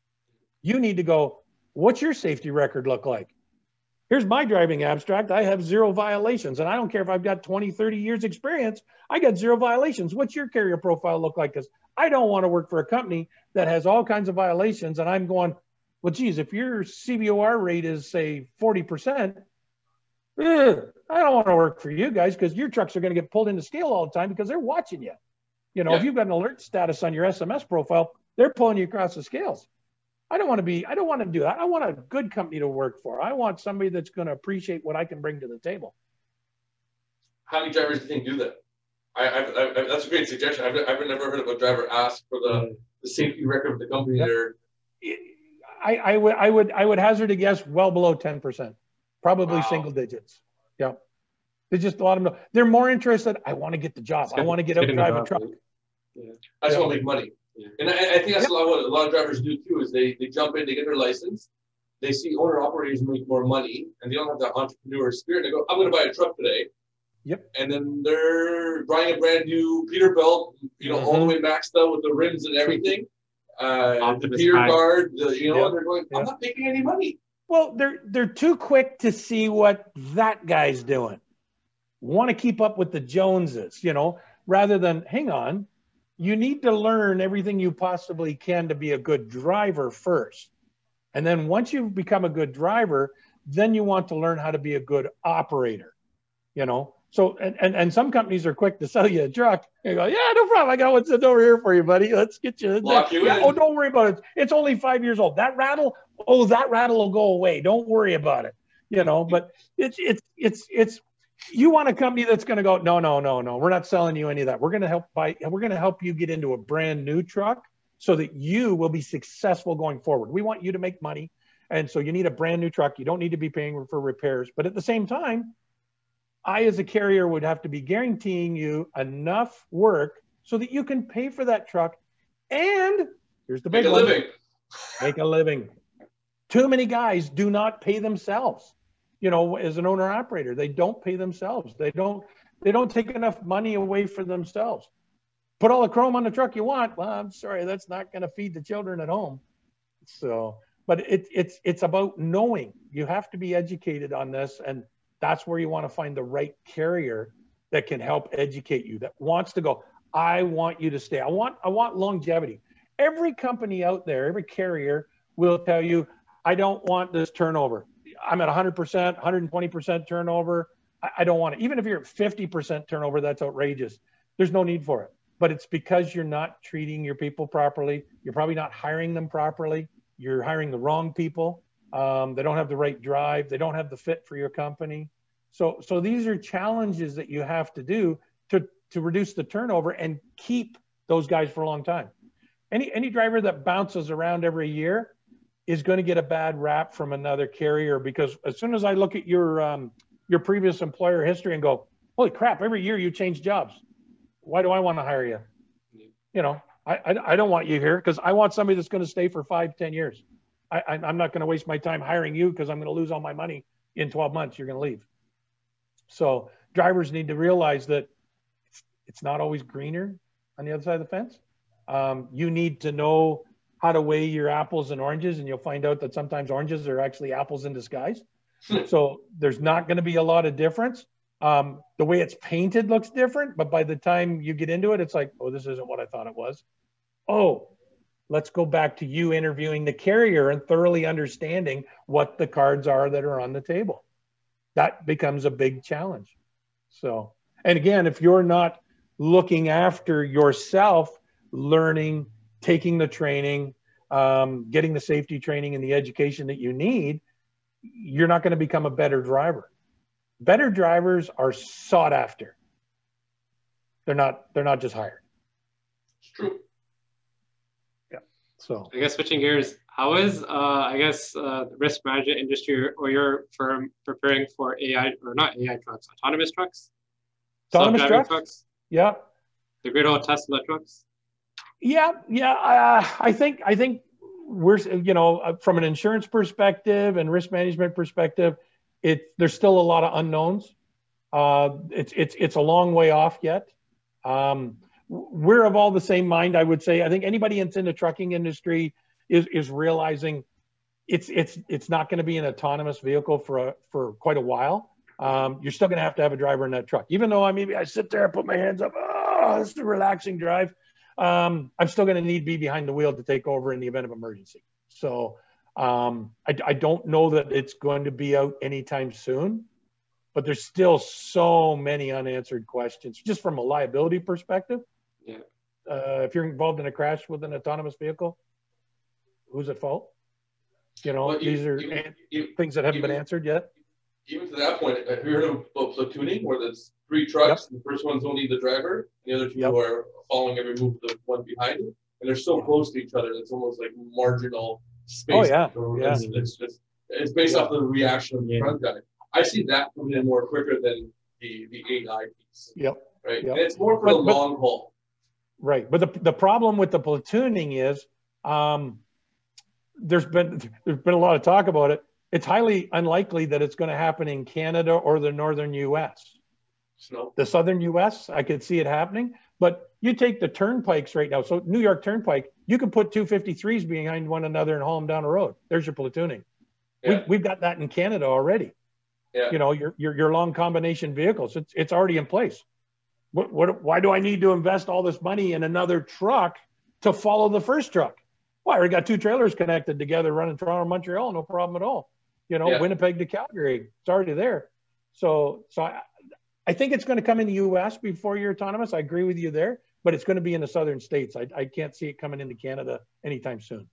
C: You need to go, what's your safety record look like? Here's my driving abstract. I have 0 violations. And I don't care if I've got 20, 30 years experience. I got 0 violations. What's your carrier profile look like? Because I don't want to work for a company that has all kinds of violations. And I'm going, well, geez, if your CVOR rate is, say, 40%, I don't want to work for you guys because your trucks are going to get pulled into scale all the time because they're watching you. You know, if you've got an alert status on your SMS profile, they're pulling you across the scales. I don't want to do that. I want a good company to work for. I want somebody that's going to appreciate what I can bring to the table.
A: How many drivers do you think do that? That's a great suggestion. I've never heard of a driver ask for the safety record of the company.
C: I would hazard a guess well below 10%, probably single digits. Yeah. They just, a lot of them, they're more interested. I want to get the job. I want to get out and drive a truck.
A: I just want to make money. Yeah. And I think that's what a lot of drivers do too, is they jump in, they get their license, they see owner operators make more money, and they don't have that entrepreneur spirit. They go, I'm going to buy a truck today.
C: Yep.
A: And then they're buying a brand new Peterbilt, you know, all the way maxed out with the rims and everything. The Peter guard, you know, they're going, I'm not making any money.
C: Well, they're too quick to see what that guy's doing. Want to keep up with the Joneses, you know, rather than, hang on, you need to learn everything you possibly can to be a good driver first. And then once you've become a good driver, then you want to learn how to be a good operator, you know? So, and some companies are quick to sell you a truck. You go, yeah, no problem. I got one sitting over here for you, buddy. Let's get you.
A: Lock you in.
C: Oh, don't worry about it. It's only 5 years old. That rattle will go away. Don't worry about it. You know, but it's you want a company that's going to go, no, we're not selling you any of that. We're going to help you get into a brand new truck so that you will be successful going forward. We want you to make money. And so you need a brand new truck. You don't need to be paying for repairs. But at the same time, I, as a carrier, would have to be guaranteeing you enough work so that you can pay for that truck. And here's the big one. Make a living. Too many guys do not pay themselves. You know, as an owner operator, they don't pay themselves. They don't take enough money away for themselves. Put all the chrome on the truck you want. Well, I'm sorry, that's not going to feed the children at home. So, but it's about knowing. You have to be educated on this, and that's where you want to find the right carrier that can help educate you, that wants to go, I want you to stay. I want longevity. Every company out there, every carrier will tell you, I don't want this turnover. I'm at 100%, 120% turnover. I don't want it. Even if you're at 50% turnover, that's outrageous. There's no need for it. But it's because you're not treating your people properly. You're probably not hiring them properly. You're hiring the wrong people. They don't have the right drive. They don't have the fit for your company. So these are challenges that you have to do to reduce the turnover and keep those guys for a long time. Any driver that bounces around every year is going to get a bad rap from another carrier, because as soon as I look at your previous employer history and go, holy crap, every year you change jobs. Why do I want to hire you? You know, I don't want you here because I want somebody that's going to stay for 5-10 years. I'm not going to waste my time hiring you because I'm going to lose all my money in 12 months. You're going to leave. So drivers need to realize that it's not always greener on the other side of the fence. You need to know how to weigh your apples and oranges, and you'll find out that sometimes oranges are actually apples in disguise. So there's not going to be a lot of difference. The way it's painted looks different, but by the time you get into it, it's like, oh, this isn't what I thought it was. Oh, let's go back to you interviewing the carrier and thoroughly understanding what the cards are that are on the table. That becomes a big challenge. So, and again, if you're not looking after yourself, learning, taking the training, getting the safety training and the education that you need, you're not going to become a better driver. Better drivers are sought after. They're not just hired.
A: It's true.
C: Yeah. So
B: I guess switching gears, how is the risk management industry or your firm preparing for AI, or not AI trucks, autonomous trucks?
C: autonomous
B: Self-driving
C: trucks? Yeah.
B: The great old Tesla trucks?
C: Yeah. I think we're, from an insurance perspective and risk management perspective, there's still a lot of unknowns. It's a long way off yet. We're of all the same mind, I would say. I think anybody that's in the trucking industry is realizing it's not going to be an autonomous vehicle for quite a while. You're still going to have a driver in that truck. Even though I sit there and put my hands up, oh, this is a relaxing drive. I'm still going to need to be behind the wheel to take over in the event of emergency. So I don't know that it's going to be out anytime soon, but there's still so many unanswered questions just from a liability perspective.
B: Yeah.
C: If you're involved in a crash with an autonomous vehicle, who's at fault?
A: Well,
C: these are things that haven't been answered yet.
A: Even to that point, have you heard of platooning, where there's 3 trucks, and the first one's only the driver, and the other 2 are following every move of the one behind it, and they're so close to each other, it's almost like marginal space.
C: Oh, yeah.
A: It's based off the reaction of the front guy. I see that coming in more quicker than the AI piece.
C: Yep.
A: Right.
C: Yep.
A: And it's more for the long haul.
C: Right. But the problem with the platooning is there's been a lot of talk about it. It's highly unlikely that it's going to happen in Canada or the northern U.S.
A: No.
C: The southern U.S., I could see it happening. But you take the turnpikes right now. So New York Turnpike, you can put 253s behind one another and haul them down the road. There's your platooning.
A: Yeah.
C: We've got that in Canada already.
A: Yeah.
C: Your long combination vehicles. It's already in place. Why do I need to invest all this money in another truck to follow the first truck? Well, I already got 2 trailers connected together running Toronto, Montreal, no problem at all. Winnipeg to Calgary, it's already there. So I think it's going to come in the U.S. before you're autonomous. I agree with you there, but it's going to be in the southern states. I can't see it coming into Canada anytime soon.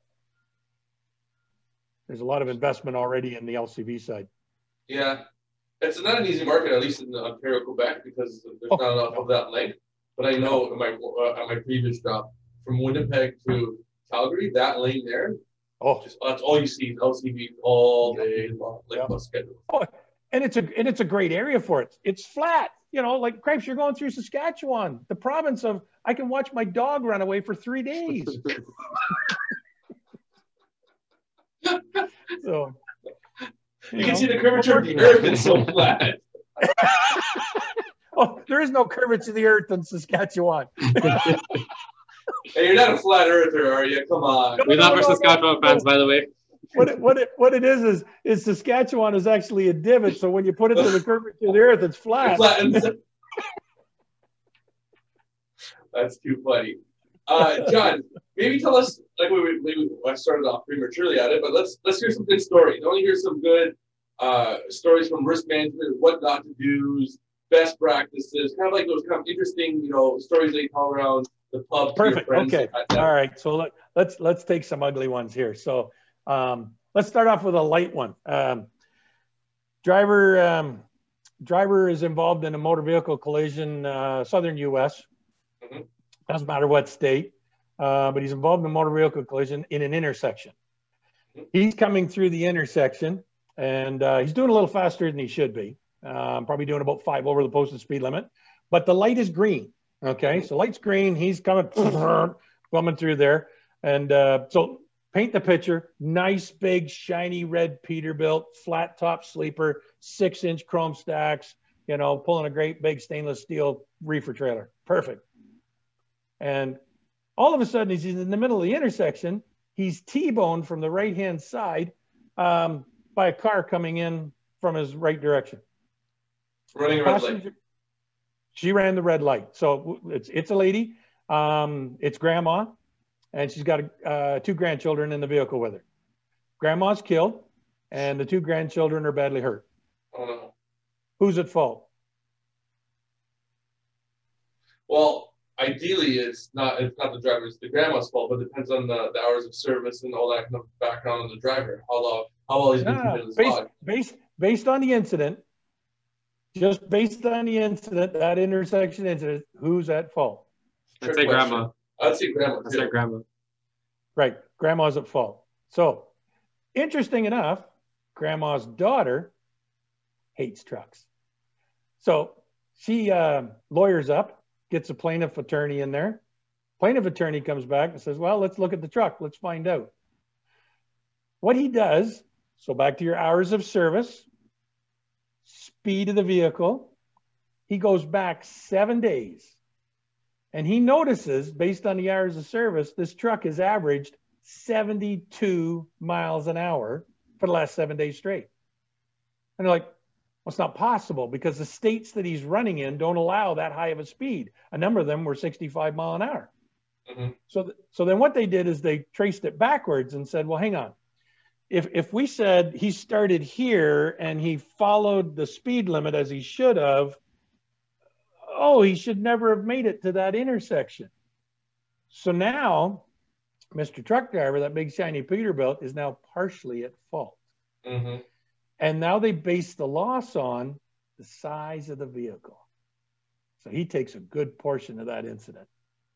C: There's a lot of investment already in the LCV side.
A: Yeah, it's not an easy market, at least in Ontario, Quebec, because there's not enough of that length. But I know at my previous job, from Winnipeg to Calgary, that lane there, that's all you see is LCV all day long, bus schedule.
C: Oh, and it's a great area for it. It's flat, like Cripes, you're going through Saskatchewan, the province of I can watch my dog run away for 3 days. So
A: you can see the curvature of the earth. It's so flat.
C: Oh, there is no curvature of the earth in Saskatchewan.
A: Hey, you're not a flat earther, are you? Come on.
B: We love our Saskatchewan fans, by the way.
C: What it is Saskatchewan is actually a divot. So when you put it to the curvature of the earth, it's flat.
A: That's too funny. John, maybe tell us, maybe I started off prematurely at it, but let's hear some good stories. I want to hear some good stories from risk management, what not to do, best practices, kind of like those kind of interesting, stories that you tell around the pub.
C: Perfect. Okay. All right. So let's take some ugly ones here. So let's start off with a light one. Driver is involved in a motor vehicle collision, southern U.S.
A: Mm-hmm.
C: Doesn't matter what state, but he's involved in a motor vehicle collision in an intersection. Mm-hmm. He's coming through the intersection, and he's doing a little faster than he should be. Probably doing about 5 over the posted speed limit, but the light is green. Okay, so light's green. He's coming through there, and so paint the picture. Nice, big, shiny red Peterbilt, flat top sleeper, 6-inch chrome stacks, you know, pulling a great big stainless steel reefer trailer. Perfect. And all of a sudden, he's in the middle of the intersection. He's T-boned from the right-hand side by a car coming in from his right direction.
A: Running a red light.
C: She ran the red light. So it's a lady. It's grandma. And she's got 2 grandchildren in the vehicle with her. Grandma's killed, and the 2 grandchildren are badly hurt.
A: Oh, no.
C: Who's at fault?
A: Well, ideally, it's not the driver, it's the grandma's fault, but it depends on the hours of service and all that kind of background on the driver. How well he's been committed his log.
C: Based on the incident, just based on the incident, that intersection incident, who's at fault?
B: I'd say grandma.
A: I'd say grandma.
B: I'd say grandma.
C: Right. Grandma's at fault. So, interesting enough, grandma's daughter hates trucks. So, she lawyers up, gets a plaintiff attorney in there. Plaintiff attorney comes back and says, well, let's look at the truck. Let's find out. What he does, so back to your hours of service, speed of the vehicle, he goes back 7 days. And he notices, based on the hours of service, this truck has averaged 72 miles an hour for the last 7 days straight. And they're like, well, it's not possible because the states that he's running in don't allow that high of a speed. A number of them were 65 mile an hour.
A: Mm-hmm.
C: So then what they did is they traced it backwards and said, well, hang on. If we said he started here and he followed the speed limit as he should have, oh, he should never have made it to that intersection. So now, Mr. Truck Driver, that big shiny Peterbilt, is now partially at fault.
A: Mm-hmm.
C: And now they base the loss on the size of the vehicle. So he takes a good portion of that incident.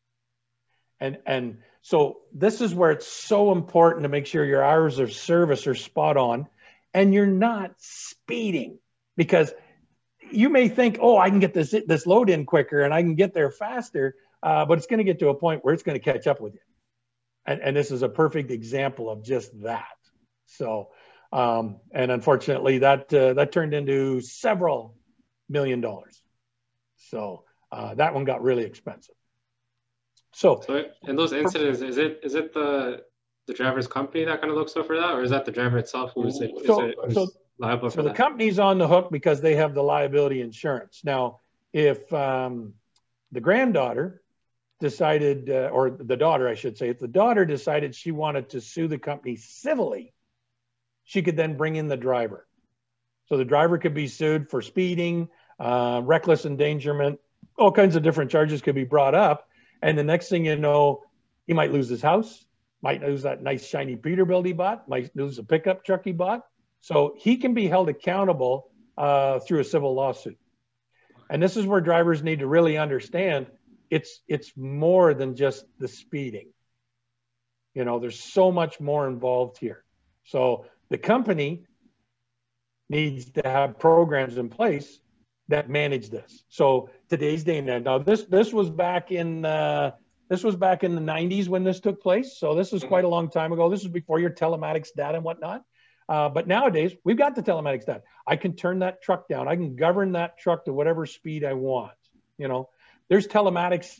C: And so this is where it's so important to make sure your hours of service are spot on and you're not speeding, because you may think, oh, I can get this load in quicker and I can get there faster, but it's going to get to a point where it's going to catch up with you. And this is a perfect example of just that. So, and unfortunately, that turned into several $1 million. So that one got really expensive. So
B: in those incidents, is it the driver's company that kind of looks over that, or is that the driver itself who's liable for
C: so
B: that?
C: The company's on the hook because they have the liability insurance. Now, if the granddaughter decided, or the daughter, I should say, if the daughter decided she wanted to sue the company civilly, she could then bring in the driver. So the driver could be sued for speeding, reckless endangerment, all kinds of different charges could be brought up. And the next thing you know, he might lose his house, might lose that nice shiny Peterbilt he bought, might lose a pickup truck he bought. So he can be held accountable through a civil lawsuit. And this is where drivers need to really understand it's more than just the speeding. You know, there's so much more involved here. So the company needs to have programs in place that manage this. So today's day and now this was back in the 90s when this took place. So this is quite a long time ago. This is before your telematics data and whatnot. But nowadays we've got the telematics data. I can turn that truck down. I can govern that truck to whatever speed I want. You know, there's telematics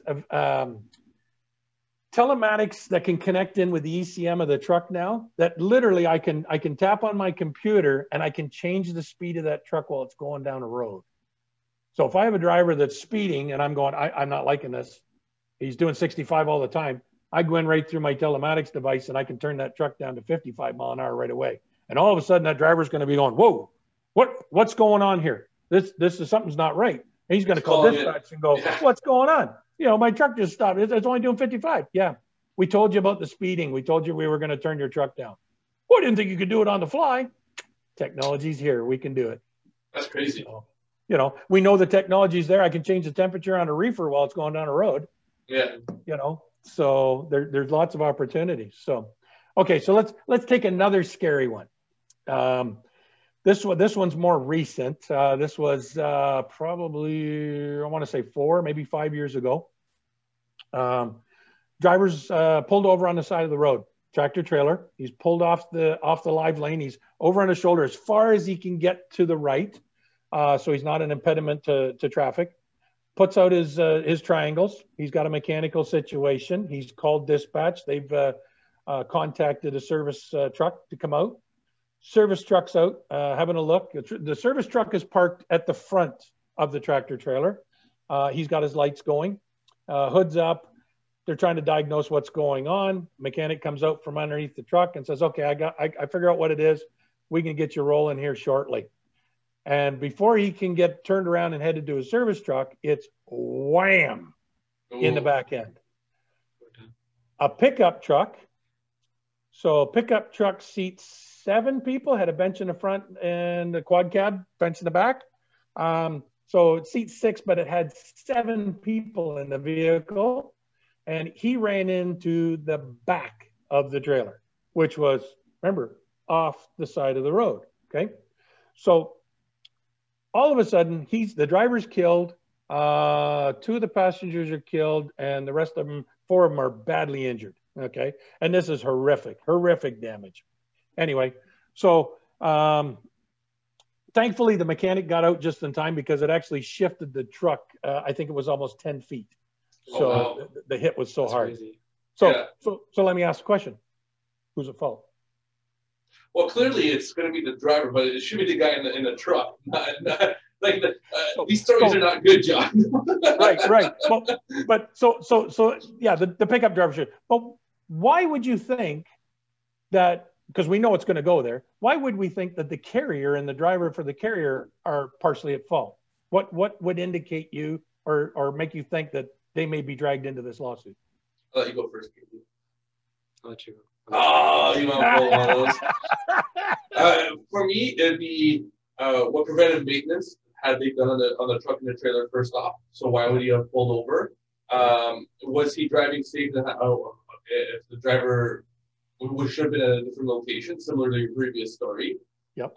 C: that can connect in with the ECM of the truck now, that literally I can tap on my computer and I can change the speed of that truck while it's going down a road. So if I have a driver that's speeding and I'm going, I'm not liking this, he's doing 65 all the time, I go in right through my telematics device and I can turn that truck down to 55 mile an hour right away. And all of a sudden that driver's going to be going, whoa, what's going on here? This is something's not right. And he's going to call dispatch and go, what's going on? You know, my truck just stopped. It's only doing 55. Yeah. We told you about the speeding. We told you we were going to turn your truck down. Well, I didn't think you could do it on the fly. Technology's here. We can do it.
A: That's crazy.
C: So, you know, we know the technology's there. I can change the temperature on a reefer while it's going down a road.
A: Yeah.
C: You know, so there's lots of opportunities. So, okay, so let's take another scary one. This one's more recent. This was probably, I want to say 4, maybe 5 years ago. Drivers pulled over on the side of the road. tractor trailer. He's pulled off the live lane. He's over on his shoulder as far as he can get to the right, so he's not an impediment to traffic. Puts out his triangles. He's got a mechanical situation. He's called dispatch. They've contacted a service truck to come out. Service truck's out, having a look. The service truck is parked at the front of the tractor trailer. He's got his lights going, hood's up. They're trying to diagnose what's going on. Mechanic comes out from underneath the truck and says, okay, I figure out what it is. We can get you rolling here shortly. And before he can get turned around and headed to his service truck, it's wham in the back end. A pickup truck. So a pickup truck seats 7 people, had a bench in the front and a quad cab bench in the back. So it seats 6, but it had 7 people in the vehicle. And he ran into the back of the trailer, which was, remember, off the side of the road. Okay. So all of a sudden, the driver's killed. 2 of the passengers are killed, and the rest of them, 4 of them are badly injured. Okay. And this is horrific damage. Anyway, so thankfully the mechanic got out just in time because it actually shifted the truck. I think it was almost 10 feet. So wow. the hit was so That's hard. Crazy. So let me ask a question. Who's at fault?
A: Well, clearly it's going to be the driver, but it should be the guy in the truck. Like these stories are not good, John.
C: right. But so yeah, the pickup driver should. But why would you think that? Because we know it's going to go there. Why would we think that the carrier and the driver for the carrier are partially at fault? What would indicate you or make you think that they may be dragged into this lawsuit?
A: I'll let you go first, Katie.
B: I'll let you go.
A: Oh, you want to pull one of those? For me, it'd be what preventive maintenance had they done on the truck and the trailer first off. So why would he have pulled over? Was he driving safe? If the driver should have been at a different location, similar to your previous story.
C: Yep.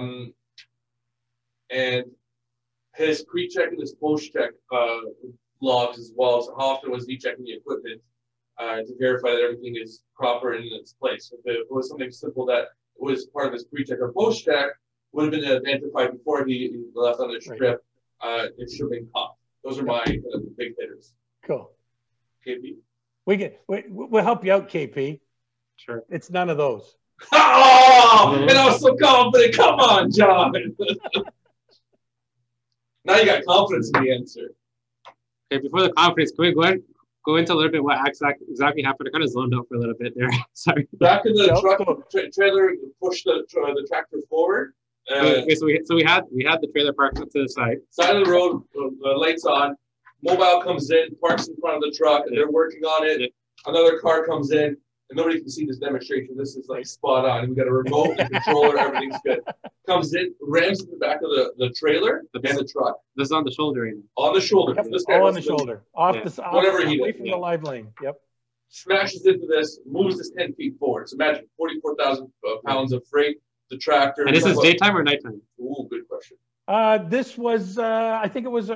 A: And his pre-check and his post-check logs as well. So how often was he checking the equipment to verify that everything is proper and in its place? If it was something simple that was part of his pre-check or post-check, would have been identified before he left on the trip. It should have been caught. Those are my big hitters.
C: Cool.
A: KP?
C: We'll help you out, KP.
B: Sure.
C: It's none of those.
A: Oh, and I was so confident. Come on, John. Now you got confidence in the answer.
B: Okay, before the confidence, can we go into a little bit what exactly happened? I kind of zoned out for a little bit there. Sorry.
A: Back in the truck, trailer pushed the tractor forward.
B: Okay, so we had the trailer parked up to the side
A: of the road, lights on. Mobile comes in, parks in front of the truck, and they're working on it. Yeah. Another car comes in, and nobody can see this demonstration. This is like spot on. We got a remote, a controller, everything's good. Comes in, rams in the back of the trailer and the truck.
B: This is on the shoulder. Right?
A: On the shoulder.
C: Yep. All on the shoulder. Away from the live lane. Yep.
A: Smashes into this, moves this 10 feet forward. So imagine 44,000 pounds of freight. The tractor.
B: And this is daytime or nighttime?
A: Ooh, good question.
C: This was, I think it was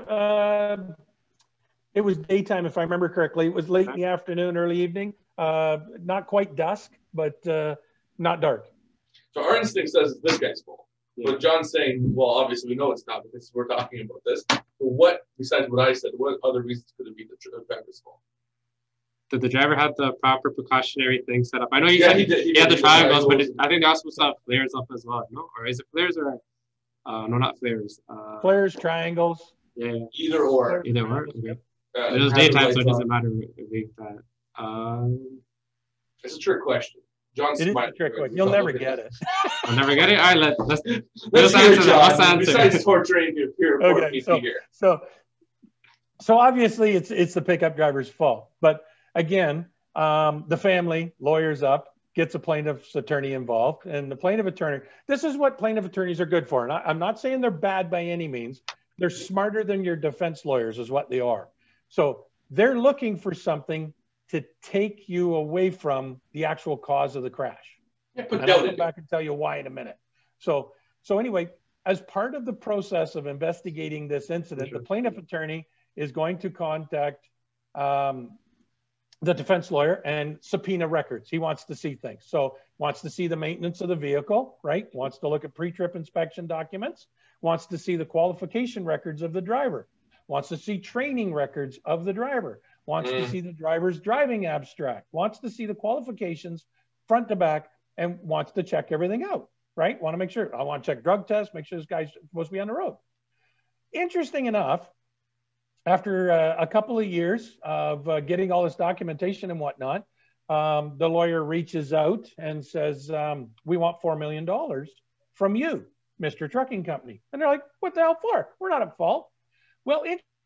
C: daytime, if I remember correctly. It was late in the afternoon, early evening. Not quite dusk, but not dark.
A: So our instinct says it's this guy's fault. Yeah. But John's saying, well, obviously we know it's not because we're talking about this. But what, besides what I said, what other reasons could it be the driver's fault?
B: Did the driver have the proper precautionary thing set up? I know he said he had the triangles, but I think they also have flares up as well, no? Or is it flares or no, not flares?
C: Flares, triangles.
B: Yeah.
A: Either or.
B: Either or. Okay. It was daytime, so it doesn't matter if that.
A: It's a trick question. John's
C: it is a trick question. You'll never get it.
B: I'll never get it. All right, let's
A: answer that. Let's answer. Besides torturing your peer
C: okay,
A: here.
C: So obviously it's the pickup driver's fault, but again, the family, lawyers up, gets a plaintiff's attorney involved. And the plaintiff attorney, this is what plaintiff attorneys are good for. And I'm not saying they're bad by any means. They're smarter than your defense lawyers is what they are. So they're looking for something to take you away from the actual cause of the crash.
A: Yeah,
C: and I'll come back and tell you why in a minute. So anyway, as part of the process of investigating this incident, the plaintiff attorney is going to contact the defense lawyer and subpoena records. He wants to see things. So wants to see the maintenance of the vehicle, right? Wants to look at pre-trip inspection documents, wants to see the qualification records of the driver, wants to see training records of the driver, wants to see the driver's driving abstract, wants to see the qualifications front to back, and wants to check everything out, right? Want to make sure. I want to check drug tests, make sure this guy's supposed to be on the road. Interesting enough, after a couple of years of getting all this documentation and whatnot, the lawyer reaches out and says, we want $4 million from you, Mr. Trucking Company. And they're like, what the hell for? We're not at fault. Well,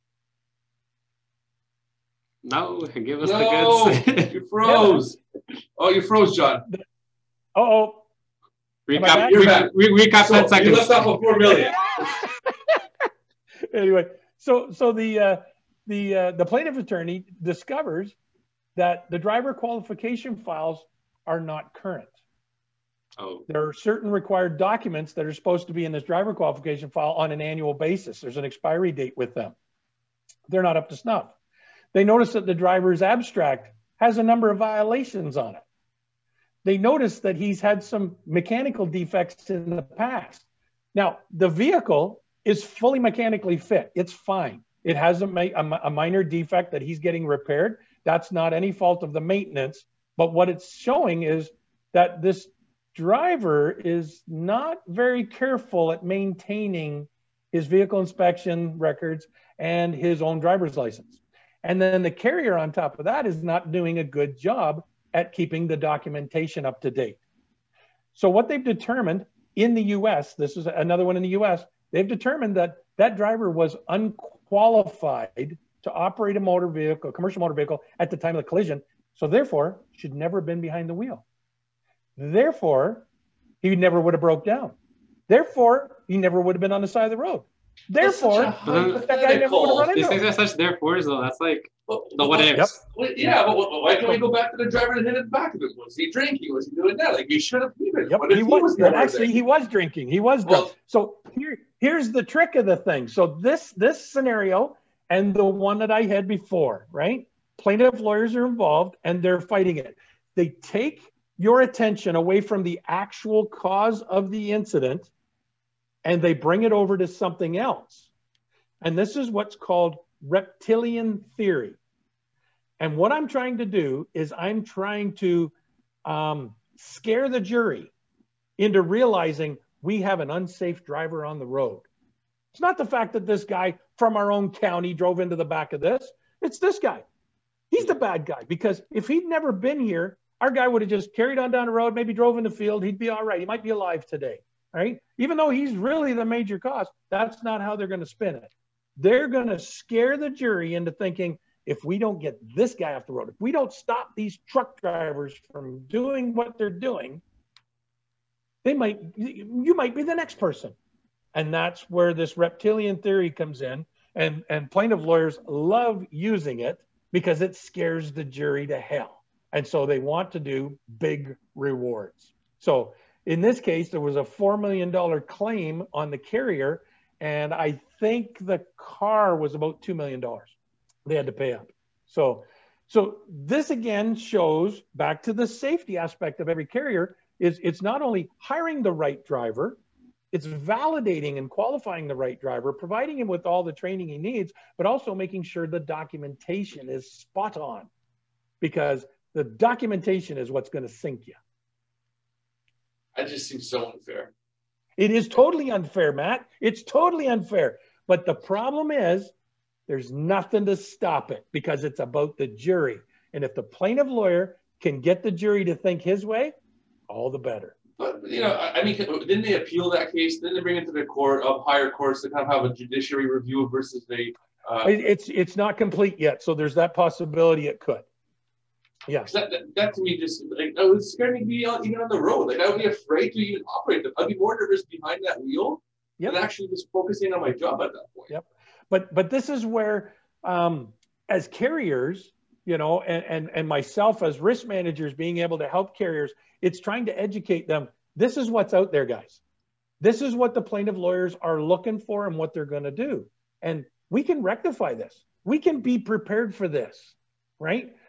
B: no, give us the goods.
A: You froze. Oh, you froze, John.
C: Uh-oh.
B: Recap, recap
A: So
B: 10 seconds.
A: you left off of 4 million.
C: Anyway, so the plaintiff attorney discovers that the driver qualification files are not current.
B: Oh.
C: There are certain required documents that are supposed to be in this driver qualification file on an annual basis. There's an expiry date with them. They're not up to snuff. They notice that the driver's abstract has a number of violations on it. They notice that he's had some mechanical defects in the past. Now, the vehicle is fully mechanically fit. It's fine. It has a minor defect that he's getting repaired. That's not any fault of the maintenance. But what it's showing is that this driver is not very careful at maintaining his vehicle inspection records and his own driver's license. And then the carrier on top of that is not doing a good job at keeping the documentation up to date. So what they've determined in the US, this is another one in the US, they've determined that that driver was unqualified to operate a motor vehicle, a commercial motor vehicle at the time of the collision. So therefore, should never have been behind the wheel. Therefore, he never would have broke down. Therefore, he never would have been on the side of the road. Therefore, that guy never would have run into
B: These things
C: him.
B: are such therefores, though. That's like the what
C: Yep.
B: ifs.
A: Well, yeah, but why can't we go back to the driver that hit the back of it? Was he drinking? Was he doing that? Like, he should have even.
C: Yep,
A: What if
C: he was
A: never
C: actually
A: there?
C: he was drinking. He was drunk.
A: Well-
C: So here's the trick of the thing. So this scenario and the one that I had before, right? Plaintiff lawyers are involved and they're fighting it. They take your attention away from the actual cause of the incident and they bring it over to something else. And this is what's called reptilian theory. And what I'm trying to do is I'm trying to scare the jury into realizing we have an unsafe driver on the road. It's not the fact that this guy from our own county drove into the back of this. It's this guy. He's the bad guy, because if he'd never been here, our guy would have just carried on down the road, maybe drove in the field. He'd be all right. He might be alive today, right? Even though he's really the major cause, that's not how they're going to spin it. They're going to scare the jury into thinking, if we don't get this guy off the road, if we don't stop these truck drivers from doing what they're doing, you might be the next person. And that's where this reptilian theory comes in. And plaintiff lawyers love using it because it scares the jury to hell. And so they want to do big rewards. So in this case, there was a $4 million claim on the carrier. And I think the car was about $2 million they had to pay up. So this again shows, back to the safety aspect of every carrier, is it's not only hiring the right driver, it's validating and qualifying the right driver, providing him with all the training he needs, but also making sure the documentation is spot on, because the documentation is what's going to sink you.
A: That just seems so unfair.
C: It is totally unfair, Matt. It's totally unfair. But the problem is there's nothing to stop it, because it's about the jury. And if the plaintiff lawyer can get the jury to think his way, all the better.
A: But, I mean, didn't they appeal that case? Didn't they bring it to the court of higher courts to kind of have a judiciary review versus they?
C: It's not complete yet, so there's that possibility it could. Yeah.
A: That to me just like, it would scare me to be even on the road. Like, I would be afraid to even operate them. I'd be more nervous behind that wheel than actually just focusing on my job at that point.
C: Yep. But this is where, as carriers, and myself as risk managers being able to help carriers, it's trying to educate them. This is what's out there, guys. This is what the plaintiff lawyers are looking for and what they're going to do. And we can rectify this. We can be prepared for this, right?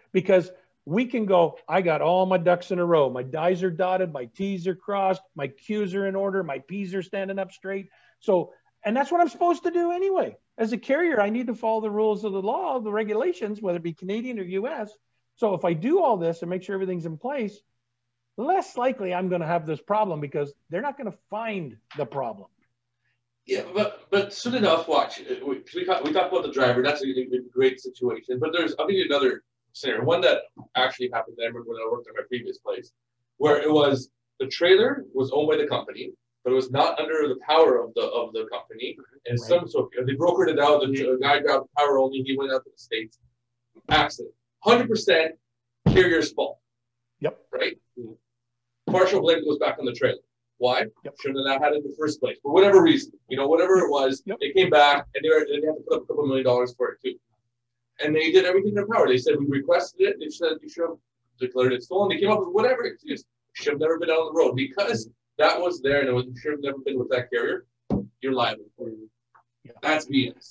C: because we can go, I got all my ducks in a row. My I's are dotted, my T's are crossed, my Q's are in order, my P's are standing up straight. So, and that's what I'm supposed to do anyway. As a carrier, I need to follow the rules of the law, the regulations, whether it be Canadian or US. So if I do all this and make sure everything's in place, less likely I'm going to have this problem, because they're not going to find the problem.
A: Yeah, but soon enough, watch. We talked about the driver. That's a great situation. But I'll give you another scenario. One that actually happened. I remember when I worked at my previous place, where it was the trailer was owned by the company, but it was not under the power of the company. And so they brokered it out. The guy grabbed power only. He went out to the States. Accident. 100% carrier's fault.
C: Yep.
A: Right. Partial blame goes back on the trailer. Why?
C: Yep.
A: Shouldn't have had it in the first place. For whatever reason, whatever it was, they came back and they had to put up a couple $1 million for it too. And they did everything in their power. They said, we requested it. They said, you should have declared it stolen. They came up with whatever excuse. Should have never been out on the road, because that was there and it should have never been with that carrier. You're liable for it. Yeah. That's BS.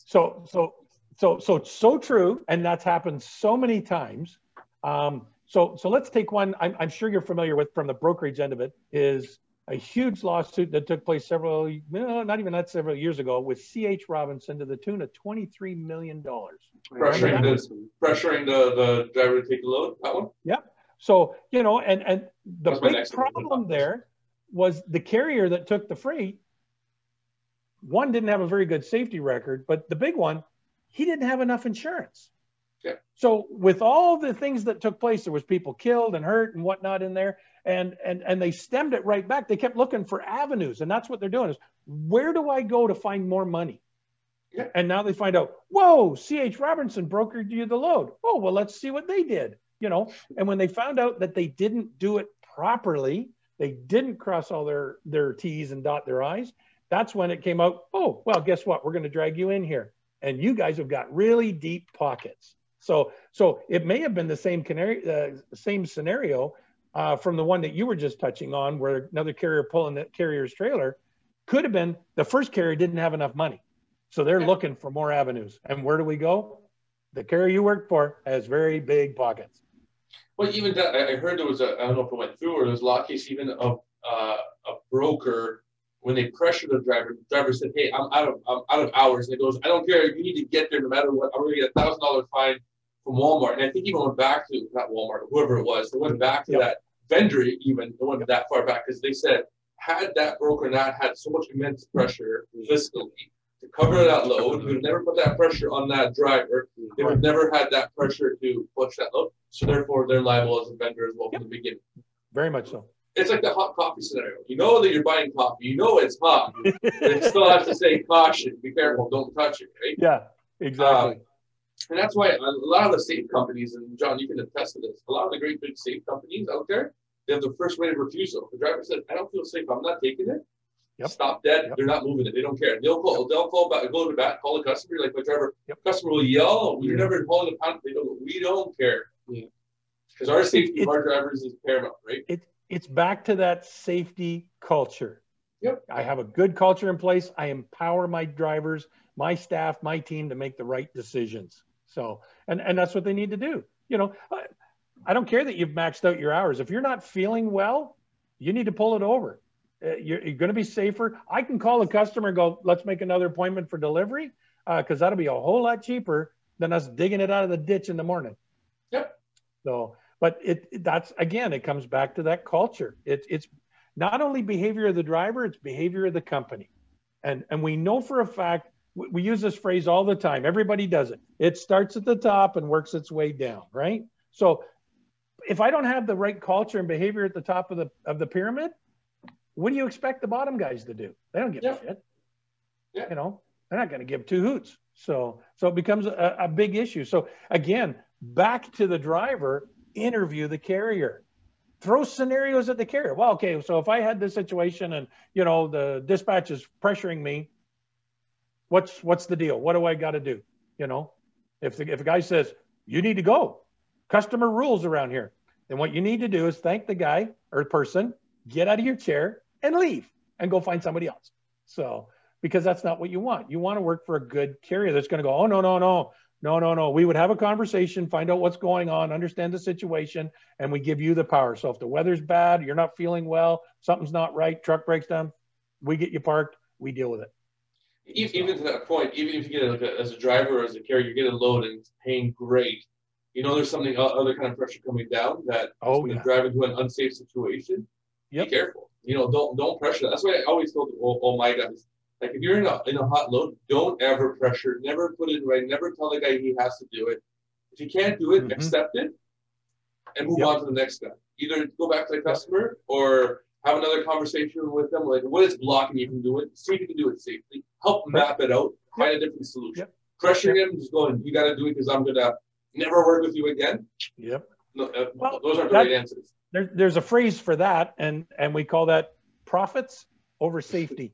C: So true. And that's happened so many times. So let's take one I'm sure you're familiar with from the brokerage end of it, is a huge lawsuit that took place several years ago with C.H. Robinson to the tune of $23 million.
A: Pressuring the driver to take the load, that one?
C: Yeah. So, and the big problem there was the carrier that took the freight, one, didn't have a very good safety record, but the big one, he didn't have enough insurance.
A: Yeah.
C: So with all the things that took place, there was people killed and hurt and whatnot in there. And they stemmed it right back. They kept looking for avenues. And that's what they're doing, is where do I go to find more money?
A: Yeah.
C: And now they find out, whoa, C.H. Robinson brokered you the load. Oh, well, let's see what they did. And when they found out that they didn't do it properly, they didn't cross all their T's and dot their I's, that's when it came out, oh, well, guess what? We're going to drag you in here. And you guys have got really deep pockets. So it may have been the same scenario from the one that you were just touching on, where another carrier pulling that carrier's trailer. Could have been the first carrier didn't have enough money. So they're looking for more avenues. And where do we go? The carrier you worked for has very big pockets.
A: Well, even that, I heard there was I don't know if it went through, or there was a law case even of a broker, when they pressured the driver said, hey, I'm out of hours. And it goes, I don't care. You need to get there no matter what. I'm going to get a $1,000 fine from Walmart. And I think even went back to, not Walmart, whoever it was, they went back to that vendor even, they went that far back, because they said, had that broker not had so much immense pressure fiscally to cover that load, he would never put that pressure on that driver. They would never had that pressure to push that load. So therefore, they're liable as a vendor as well from the beginning.
C: Very much so.
A: It's like the hot coffee scenario. You know that you're buying coffee. You know it's hot. But it still has to say caution. Be careful. Don't touch it, right?
C: Yeah, exactly.
A: And that's why a lot of the safe companies, and John, you can attest to this, a lot of the great big safe companies out there, they have the first right of refusal. The driver said, I don't feel safe. I'm not taking it. Yep. Stop dead. Yep. They're not moving it. They don't care. They'll call back, go to the back, call the customer. Like my driver, customer will yell, you're never hauling a pound. We don't care. Because our safety of our drivers is paramount, right?
C: It's back to that safety culture.
A: Yep.
C: I have a good culture in place. I empower my drivers, my staff, my team to make the right decisions. So, and that's what they need to do. I don't care that you've maxed out your hours. If you're not feeling well, you need to pull it over. You're going to be safer. I can call a customer and go, let's make another appointment for delivery, because that'll be a whole lot cheaper than us digging it out of the ditch in the morning.
A: Yep.
C: So, but that's again, it comes back to that culture. It's not only behavior of the driver, it's behavior of the company. And we know for a fact, we use this phrase all the time. Everybody does it. It starts at the top and works its way down, right? So if I don't have the right culture and behavior at the top of the pyramid, what do you expect the bottom guys to do? They don't give a shit.
A: Yeah.
C: They're not going to give two hoots. So it becomes a big issue. So again, back to the driver, interview the carrier. Throw scenarios at the carrier. Well, okay, so if I had this situation and, the dispatch is pressuring me, what's the deal? What do I got to do? If a guy says, you need to go, customer rules around here, then what you need to do is thank the guy or person, get out of your chair and leave and go find somebody else. So, because that's not what you want. You want to work for a good carrier that's going to go, oh, no, No. We would have a conversation, find out what's going on, understand the situation, and we give you the power. So if the weather's bad, you're not feeling well, something's not right, truck breaks down, we get you parked, we deal with it.
A: Even to that point, even if you get as a driver or as a carrier, you get a load and it's paying great. You know, there's something other kind of pressure coming down that when you drive into an unsafe situation, be careful. You know, don't pressure. That's why I always told all my guys, like if you're in a hot load, don't ever pressure, never put it right, never tell the guy he has to do it. If you can't do it, accept it and move on to the next guy. Either go back to the customer or have another conversation with them, like what is blocking you from doing it, see if you can do it safely, help map it out, find a different solution. Pressuring him, just going, you got to do it because I'm gonna never work with you again. No, those aren't the right answers.
C: There's a phrase for that, and we call that profits over safety.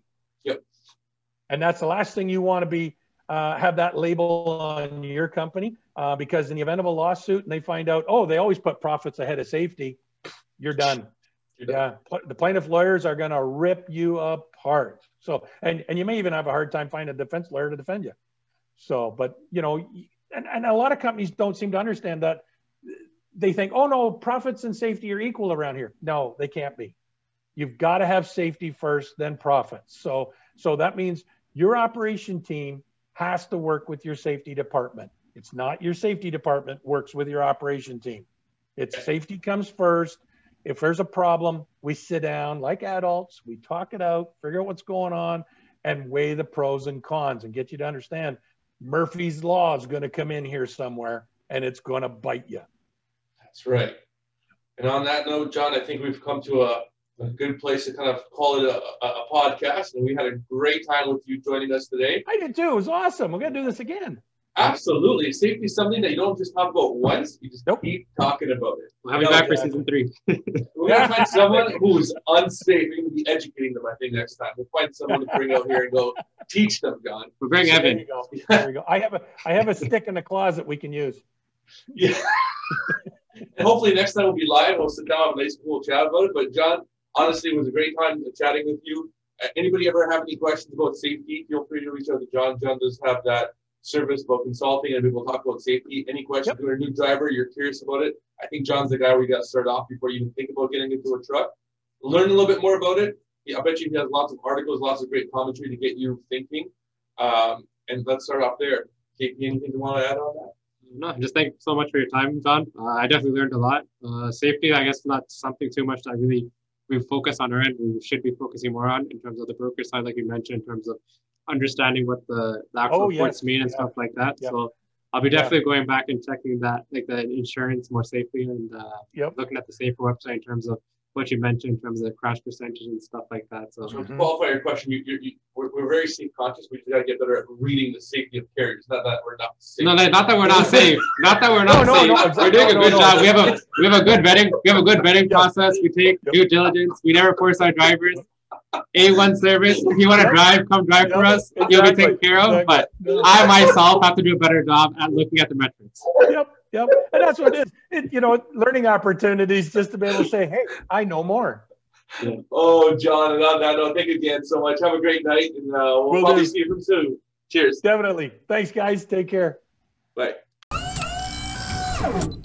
C: And that's the last thing you want to be have that label on your company, because in the event of a lawsuit and they find out, oh, they always put profits ahead of safety, you're done. The plaintiff lawyers are going to rip you apart. So, and you may even have a hard time finding a defense lawyer to defend you. So, but you know, and a lot of companies don't seem to understand that. They think, oh no, profits and safety are equal around here. No, they can't be. You've got to have safety first, then profits. So that means your operation team has to work with your safety department. It's not your safety department works with your operation team. It's safety comes first. If there's a problem, we sit down like adults, we talk it out, figure out what's going on, and weigh the pros and cons and get you to understand Murphy's Law is going to come in here somewhere and it's going to bite you.
A: That's right. And on that note, John, I think we've come to a good place to kind of call it a podcast. And we had a great time with you joining us today.
C: I did too. It was awesome. We're going to do this again.
A: Absolutely. Safety is something that you don't just talk about once. You just keep talking about it.
B: We'll have you back for season 3.
A: We're going to find someone who's unsafe. We're going to be educating them, I think, next time. We'll find someone to bring out here and go teach them, John.
B: We'll bring Evan.
C: There you go. There we go. I have a stick in the closet we can use.
A: Yeah. And hopefully next time we'll be live. We'll sit down and have a nice cool chat about it. But John, honestly, it was a great time chatting with you. Anybody ever have any questions about safety, feel free to reach out to John. John does have that service about consulting, and we will talk about safety. Any questions? You're a new driver, you're curious about it. I think John's the guy where you got to start off before you even think about getting into a truck. Learn a little bit more about it. Yeah, I bet you he has lots of articles, lots of great commentary to get you thinking. And let's start off there. KP, anything you want to add on that?
B: No, just thank you so much for your time, John. I definitely learned a lot. Safety, I guess, not something too much that we focus on our end. We should be focusing more on in terms of the broker side, like you mentioned, in terms of understanding what the actual reports mean and stuff like that. So I'll be definitely going back and checking that, like the insurance more safely, and looking at the Safer website in terms of what you mentioned in terms of crash percentage and stuff like that. So
A: to qualify your question, we're very safe conscious. We got to get better at reading the safety of carriers. Not that we're not safe.
B: No, not that we're not safe. Not that we're not safe. No, exactly. We're doing a good job. We have a good vetting. We have a good vetting process. We take due diligence. We never force our drivers. A1 service. If you want to drive, come drive for us. You'll be taken care of. But I myself have to do a better job at looking at the metrics.
C: Yep. And that's what it is. Learning opportunities just to be able to say, hey, I know more.
A: Yeah. Oh, John, and on that note, thank you again so much. Have a great night, and we'll probably see you soon. Cheers.
C: Definitely. Thanks, guys. Take care.
A: Bye.